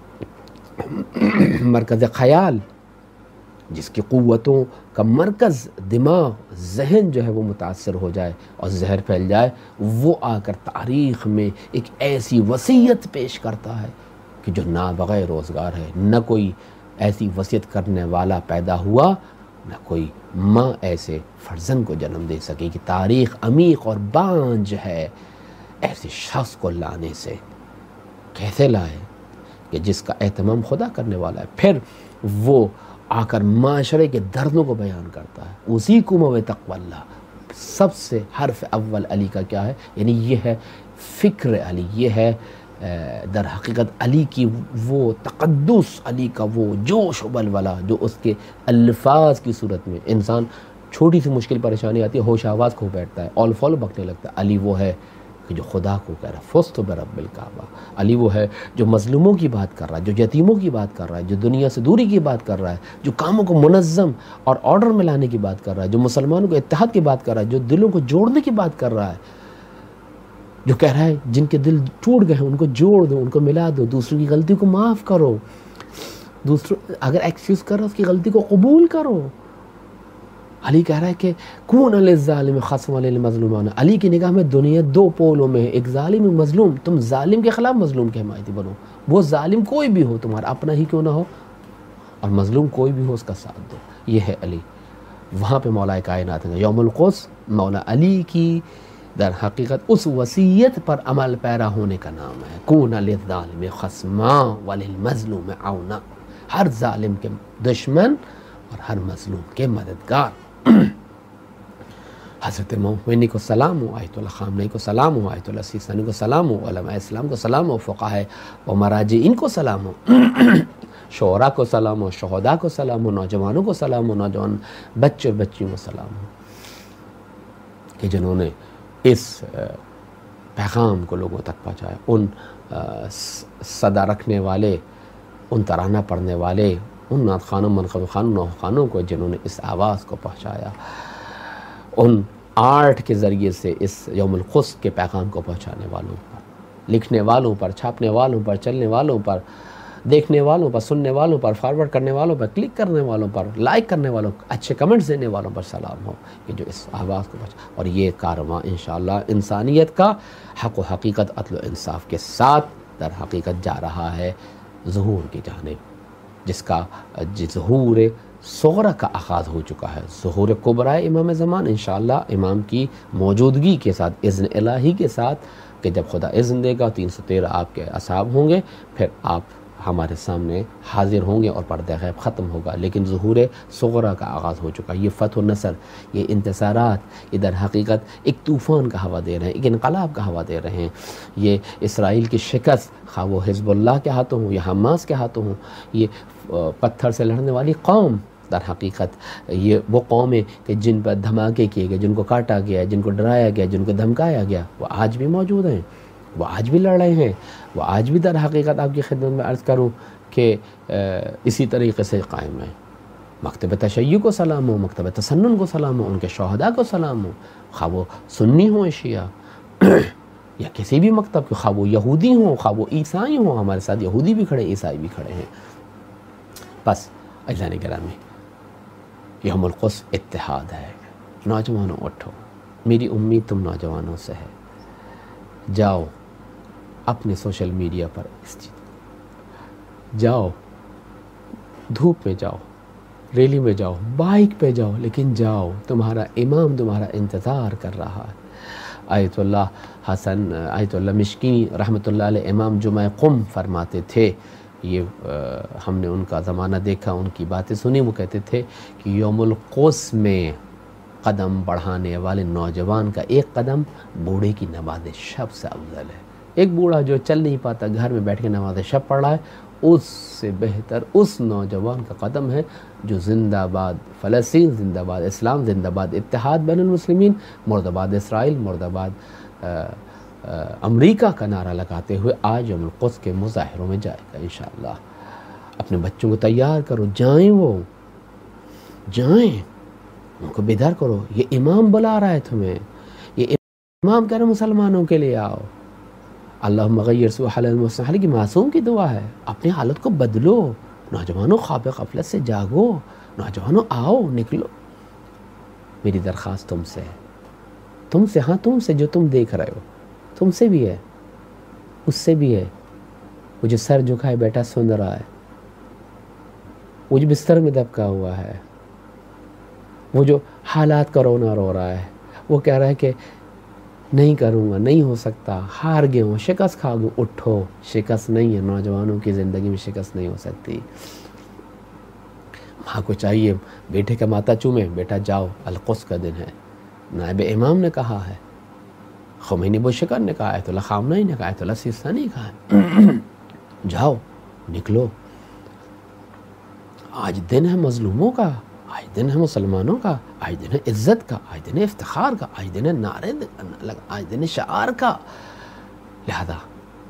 مرکز خیال، جس کی قوتوں کا مرکز دماغ، ذہن جو ہے وہ متاثر ہو جائے اور زہر پھیل جائے، وہ آ کر تاریخ میں ایک ایسی وصیت پیش کرتا ہے کہ جو نابغہ روزگار ہے۔ نہ کوئی ایسی وصیت کرنے والا پیدا ہوا، نہ کوئی ماں ایسے فرزند کو جنم دے سکے کہ تاریخ عمیق اور بانج ہے ایسے شخص کو لانے سے۔ کیسے لائے؟ کہ جس کا اہتمام خدا کرنے والا ہے، پھر وہ آ کر معاشرے کے دردوں کو بیان کرتا ہے۔ اسی کو تقوی اللہ، سب سے حرف اول علی کا کیا ہے؟ یعنی یہ ہے فکر علی، یہ ہے در حقیقت علی کی وہ تقدس، علی کا وہ جوش و ولولہ جو اس کے الفاظ کی صورت میں انسان چھوٹی سی مشکل پریشانی آتی ہے، ہوش آواز کھو بیٹھتا ہے، اول فول بکنے لگتا ہے۔ علی وہ ہے کہ جو خدا کو کہہ رہا ہے فزت برب الکعبہ۔ علی وہ ہے جو مظلوموں کی بات کر رہا ہے، جو یتیموں کی بات کر رہا ہے، جو دنیا سے دوری کی بات کر رہا ہے، جو کاموں کو منظم اور آرڈر میں لانے کی بات کر رہا ہے، جو مسلمانوں کو اتحاد کی بات کر رہا ہے، جو دلوں کو جوڑنے کی بات کر رہا ہے، جو کہہ رہا ہے جن کے دل ٹوٹ گئے ہیں ان کو جوڑ دو، ان کو ملا دو، دوسروں کی غلطی کو معاف کرو، اگر ایکسکیوز کر رہا ہے اس کی غلطی کو قبول کرو۔ علی کہہ رہا ہے کہ کون للظالم خصم للمظلوم۔ علی کی نگاہ میں دنیا دو پولوں میں ہے، ایک ظالم ایک مظلوم۔ تم ظالم کے خلاف مظلوم کے حمایتی بنو، وہ ظالم کوئی بھی ہو، تمہارا اپنا ہی کیوں نہ ہو، اور مظلوم کوئی بھی ہو اس کا ساتھ دو۔ یہ ہے علی۔ وہاں پہ مولا کائنات ہے۔ یوم القدس مولا علی کی در حقیقت اس وصیت پر عمل پیرا ہونے کا نام ہے. کون للظالم خصما وللمظلوم عونا، ہر ظالم کے دشمن اور ہر مظلوم کے مددگار. حضرت امام خمینی کو سلام ہو، آیت اللہ خامنئی کو سلام ہو، آیت اللہ سیستانی کو سلام ہو، علماء اسلام کو سلام ہو، فقہاء و مراجعین کو سلام ہو، شعراء کو سلام ہو، شہداء کو سلام ہو، نوجوانوں کو سلام ہو، نوجوان بچے اور بچیوں کو سلام ہو کہ جنہوں نے اس پیغام کو لوگوں تک پہنچایا. ان صدا رکھنے والے، ان ترانہ پڑھنے والے، ان نعت خوانوں، منقب خوانوں، نوح خوانوں کو جنہوں نے اس آواز کو پہنچایا، ان آرٹ کے ذریعے سے اس یوم القدس کے پیغام کو پہنچانے والوں پر، لکھنے والوں پر، چھاپنے والوں پر، چلنے والوں پر، دیکھنے والوں پر، سننے والوں پر، فارورڈ کرنے والوں پر، کلک کرنے والوں پر، لائک کرنے والوں، اچھے کمنٹس دینے والوں پر سلام ہو کہ جو اس آواز کو پہنچا. اور یہ کارواں انشاءاللہ انسانیت کا حق و حقیقت، عدل و انصاف کے ساتھ در حقیقت جا رہا ہے ظہور کی جانب، جس کا ظہور صغرا کا آغاز ہو چکا ہے. ظہور کبرائے امام زمان انشاءاللہ امام کی موجودگی کے ساتھ، اذن الہی کے ساتھ، کہ جب خدا اذن دے گا 313 آپ کے اصحاب ہوں گے، پھر آپ ہمارے سامنے حاضر ہوں گے اور پردہ غیب ختم ہوگا. لیکن ظہور صغرا کا آغاز ہو چکا ہے. یہ فتح و نصر، یہ انتصارات، یہ در حقیقت ایک طوفان کا ہوا دے رہے ہیں، ایک انقلاب کا ہوا دے رہے ہیں. یہ اسرائیل کی شکست، خواہ وہ حزب اللہ کے ہاتھوں ہوں یا حماس کے ہاتھوں ہوں، یہ پتھر سے لڑنے والی قوم، در حقیقت یہ وہ قومیں کہ جن پر دھماکے کیے گئے، جن کو کاٹا گیا، جن کو ڈرایا گیا، جن کو دھمکایا گیا، وہ آج بھی موجود ہیں، وہ آج بھی لڑ رہے ہیں، وہ آج بھی در حقیقت آپ کی خدمت میں عرض کروں کہ اسی طریقے سے قائم ہیں. مکتب تشیع کو سلام ہو، مکتب تسنن کو سلام ہو، ان کے شہداء کو سلام ہو، خواہ وہ سنی ہوں شیعہ یا کسی بھی مکتب کے، خواہ وہ یہودی ہوں، خواہ وہ عیسائی ہوں. ہمارے ساتھ یہودی بھی کھڑے، عیسائی بھی کھڑے ہیں. بس عزیزان گرامی، یوم القدس اتحاد ہے. نوجوانوں اٹھو، میری امید تم نوجوانوں سے ہے. جاؤ اپنے سوشل میڈیا پر جاؤ، دھوپ میں جاؤ، ریلی میں جاؤ، بائک پہ جاؤ، لیکن جاؤ، تمہارا امام تمہارا انتظار کر رہا ہے. آیت اللہ مشکینی رحمۃ اللہ علیہ امام جمعہ قم فرماتے تھے، یہ ہم نے ان کا زمانہ دیکھا، ان کی باتیں سنی. وہ کہتے تھے کہ یوم القدس میں قدم بڑھانے والے نوجوان کا ایک قدم بوڑھے کی نماز شب سے افضل ہے. ایک بوڑھا جو چل نہیں پاتا، گھر میں بیٹھ کے نماز شب پڑھ رہا ہے، اس سے بہتر اس نوجوان کا قدم ہے جو زندہ باد فلسطین، زندہ باد اسلام، زندہ باد اتحاد بین المسلمین، مرد آباد اسرائیل، مرد آباد امریکہ کا نعرہ لگاتے ہوئے آج یوم القدس کے مظاہروں میں جائے گا انشاءاللہ. اپنے بچوں کو تیار کرو، جائیں، وہ جائیں، ان کو بیدار کرو. یہ امام بلا رہا ہے تمہیں، یہ امام کہہ رہا ہے مسلمانوں کے لیے آؤ. اللہم غیر سوء حال المستحل کی معصوم کی دعا ہے. اپنی حالت کو بدلو. نوجوانوں خواب غفلت سے جاگو، نوجوانوں آؤ، نکلو. میری درخواست تم سے ہے، تم سے، ہاں تم سے، جو تم دیکھ رہے ہو، تم سے بھی ہے، اس سے بھی ہے. وہ جو سر جھکائے بیٹا سن رہا ہے، وہ جو بستر میں دبکا ہوا ہے، وہ جو حالات کا رونا رو رہا ہے، وہ کہہ رہا ہے کہ نہیں کروں گا، نہیں ہو سکتا، ہار گیا ہوں، شکست کھا گیا. اٹھو، شکست نہیں ہے. نوجوانوں کی زندگی میں شکست نہیں ہو سکتی. ماں کو چاہیے بیٹے کا ماتھا چومے، بیٹا جاؤ، القدس کا دن ہے. نائب امام نے کہا ہے، خمینی بشکر نے کہا ہے، آیت اللہ خامنئی نے کہا ہے، آیت اللہ سیستانی نے کہا ہے، جاؤ، نکلو. آج دن ہے مظلوموں کا، آج دن ہے مسلمانوں کا، آج دن ہے عزت کا، آج دن ہے افتخار کا، آج دن ہے نعرے، آج دن ہے شعار کا. لہذا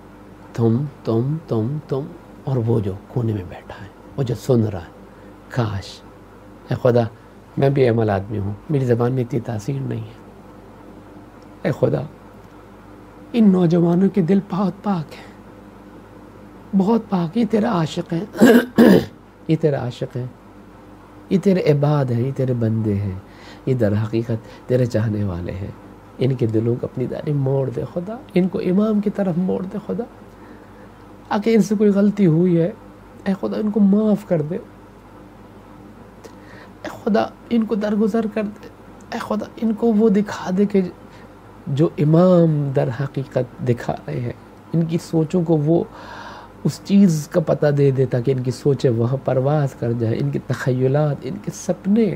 تم اور وہ جو کونے میں بیٹھا ہے، وہ جو سن رہا ہے، کاش، اے خدا میں بھی عمل آدمی ہوں، میری زبان میں اتنی تاثیر نہیں ہے. اے خدا ان نوجوانوں کے دل بہت پاک ہیں، بہت پاک. یہ تیرا عاشق ہے، یہ تیرا عاشق ہے، یہ تیرے عباد ہیں، یہ تیرے بندے ہیں، یہ در حقیقت تیرے چاہنے والے ہیں. ان کے دلوں کو اپنی طرف موڑ دے خدا، ان کو امام کی طرف موڑ دے خدا. اگر ان سے کوئی غلطی ہوئی ہے، اے خدا ان کو معاف کر دے، اے خدا ان کو درگزر کر دے، اے خدا ان کو وہ دکھا دے کہ جو امام در حقیقت دکھا رہے ہیں، ان کی سوچوں کو وہ اس چیز کا پتہ دے دیتا کہ ان کی سوچیں وہاں پرواز کر جائیں، ان کے تخیلات، ان کے سپنے۔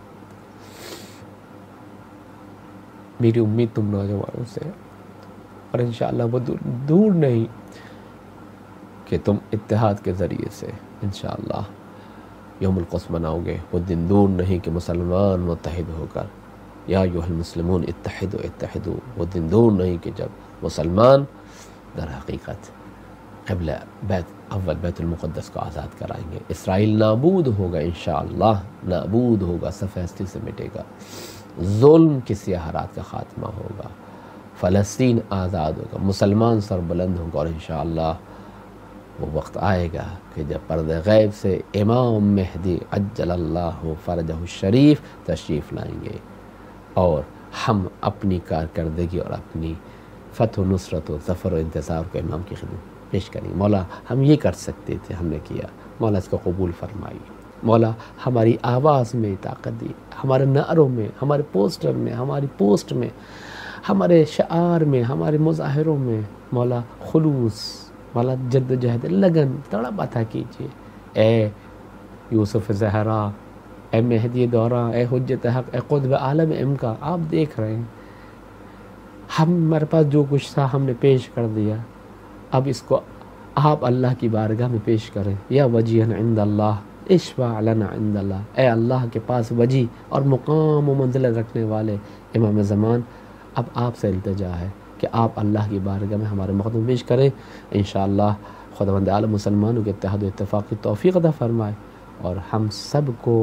میری امید تم نوجوانوں سے ہے، اور انشاءاللہ وہ دور نہیں کہ تم اتحاد کے ذریعے سے انشاءاللہ یوم القدس مناؤ گے۔ وہ دن دور نہیں کہ مسلمان متحد ہو کر یا ایھا المسلمون اتحدوا اتحدوا، وہ دن دور نہیں کہ جب مسلمان در حقیقت قبلہ بیت المقدس کو آزاد کرائیں گے۔ اسرائیل نابود ہوگا انشاءاللہ، نابود ہوگا، صفحہ ہستی سے مٹے گا، ظلم کی سیاحرات کا خاتمہ ہوگا، فلسطین آزاد ہوگا، مسلمان سر بلند ہوگا، اور انشاءاللہ وہ وقت آئے گا کہ جب پردہ غیب سے امام مہدی عجل اللہ فرجہ الشریف تشریف لائیں گے، اور ہم اپنی کارکردگی اور اپنی فتح و نصرت و ظفر و انتصار کو امام کی خدمت پیش کریں گے۔ مولا ہم یہ کر سکتے تھے، ہم نے کیا، مولا اس کو قبول فرمائیے۔ مولا ہماری آواز میں طاقت دی، ہمارے نعروں میں، ہمارے پوسٹر میں، ہماری پوسٹ میں، ہمارے شعار میں، ہمارے مظاہروں میں مولا خلوص، مولا جد و جہد، لگن، تڑپ عطا کیجیے۔ اے یوسف زہرا، اے مہدی دوراں، اے حجت حق، اے قطب عالم امکا، آپ دیکھ رہے ہیں ہمارے پاس جو کچھ تھا ہم نے پیش کر دیا، اب اس کو آپ اللہ کی بارگاہ میں پیش کریں۔ یا وجیہا عند اللہ اشفع لنا عند اللہ، اے اللہ کے پاس وجی اور مقام و منزلت رکھنے والے امام زمان، اب آپ سے التجا ہے کہ آپ اللہ کی بارگاہ میں ہمارے مقدم پیش کریں۔ انشاءاللہ خداوند عالم مسلمانوں کے اتحاد و اتفاق کی توفیق عطا فرمائے، اور ہم سب کو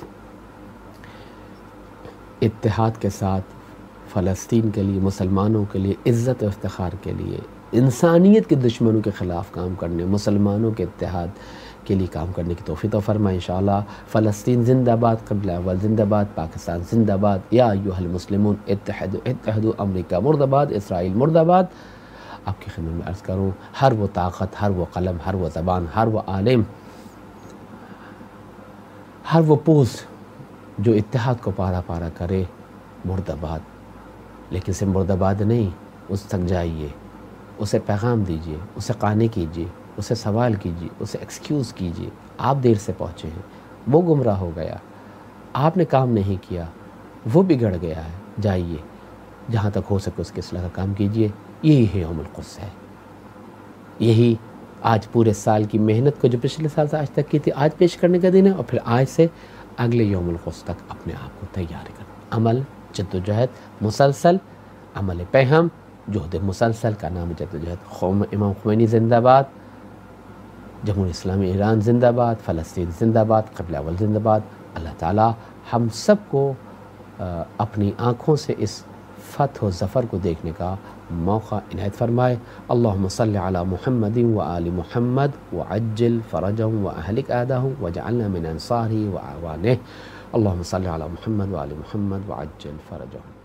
اتحاد کے ساتھ فلسطین کے لیے، مسلمانوں کے لیے، عزت و افتخار کے لیے، انسانیت کے دشمنوں کے خلاف کام کرنے، مسلمانوں کے اتحاد کے لیے کام کرنے کی توفیق عطا فرمائے انشاءاللہ۔ فلسطین زندہ باد، قبلہ اول زندہ باد، پاکستان زندہ باد، یا ایھا المسلمون اتحدوا اتحدوا، امریکہ مرد آباد، اسرائیل مرد آباد۔ آپ کی خدمت میں عرض کروں، ہر وہ طاقت، ہر وہ قلم، ہر وہ زبان، ہر وہ عالم، ہر وہ پوز جو اتحاد کو پارا پارا کرے، مرد آباد۔ لیکن صرف مرد آباد نہیں، اس تک جائیے، اسے پیغام دیجیے، اسے قانع کیجیے، اسے سوال کیجیے، اسے ایکسکیوز کیجیے، آپ دیر سے پہنچے ہیں، وہ گمراہ ہو گیا، آپ نے کام نہیں کیا، وہ بگڑ گیا ہے، جائیے جہاں تک ہو سکے اس کے اصلاح کا کام کیجیے۔ یہی ہے یوم القدس ہے، یہی آج پورے سال کی محنت کو جو پچھلے سال سے آج تک کی تھی، آج پیش کرنے کا دن ہے، اور پھر آج سے اگلے یوم القدس تک اپنے آپ کو تیار کرنا۔ عمل، جد و جہد مسلسل، عمل پہم، جہد مسلسل کا نام جد و جہد۔ امام خمینی زندہ باد، جمہوریہ اسلامی ایران زندہ باد، فلسطین زندہ باد، قبلہ اول زندہ باد۔ اللہ تعالی ہم سب کو اپنی آنکھوں سے اس فتح و ظفر کو دیکھنے کا موقع عنایت فرمائے۔ اللہم صل علی محمد و آل محمد وعجل فرجهم واہلک اعداءهم واجعلنا من انصاره واعوانه۔ اللہم صل علی محمد و آل محمد وعجل فرجهم۔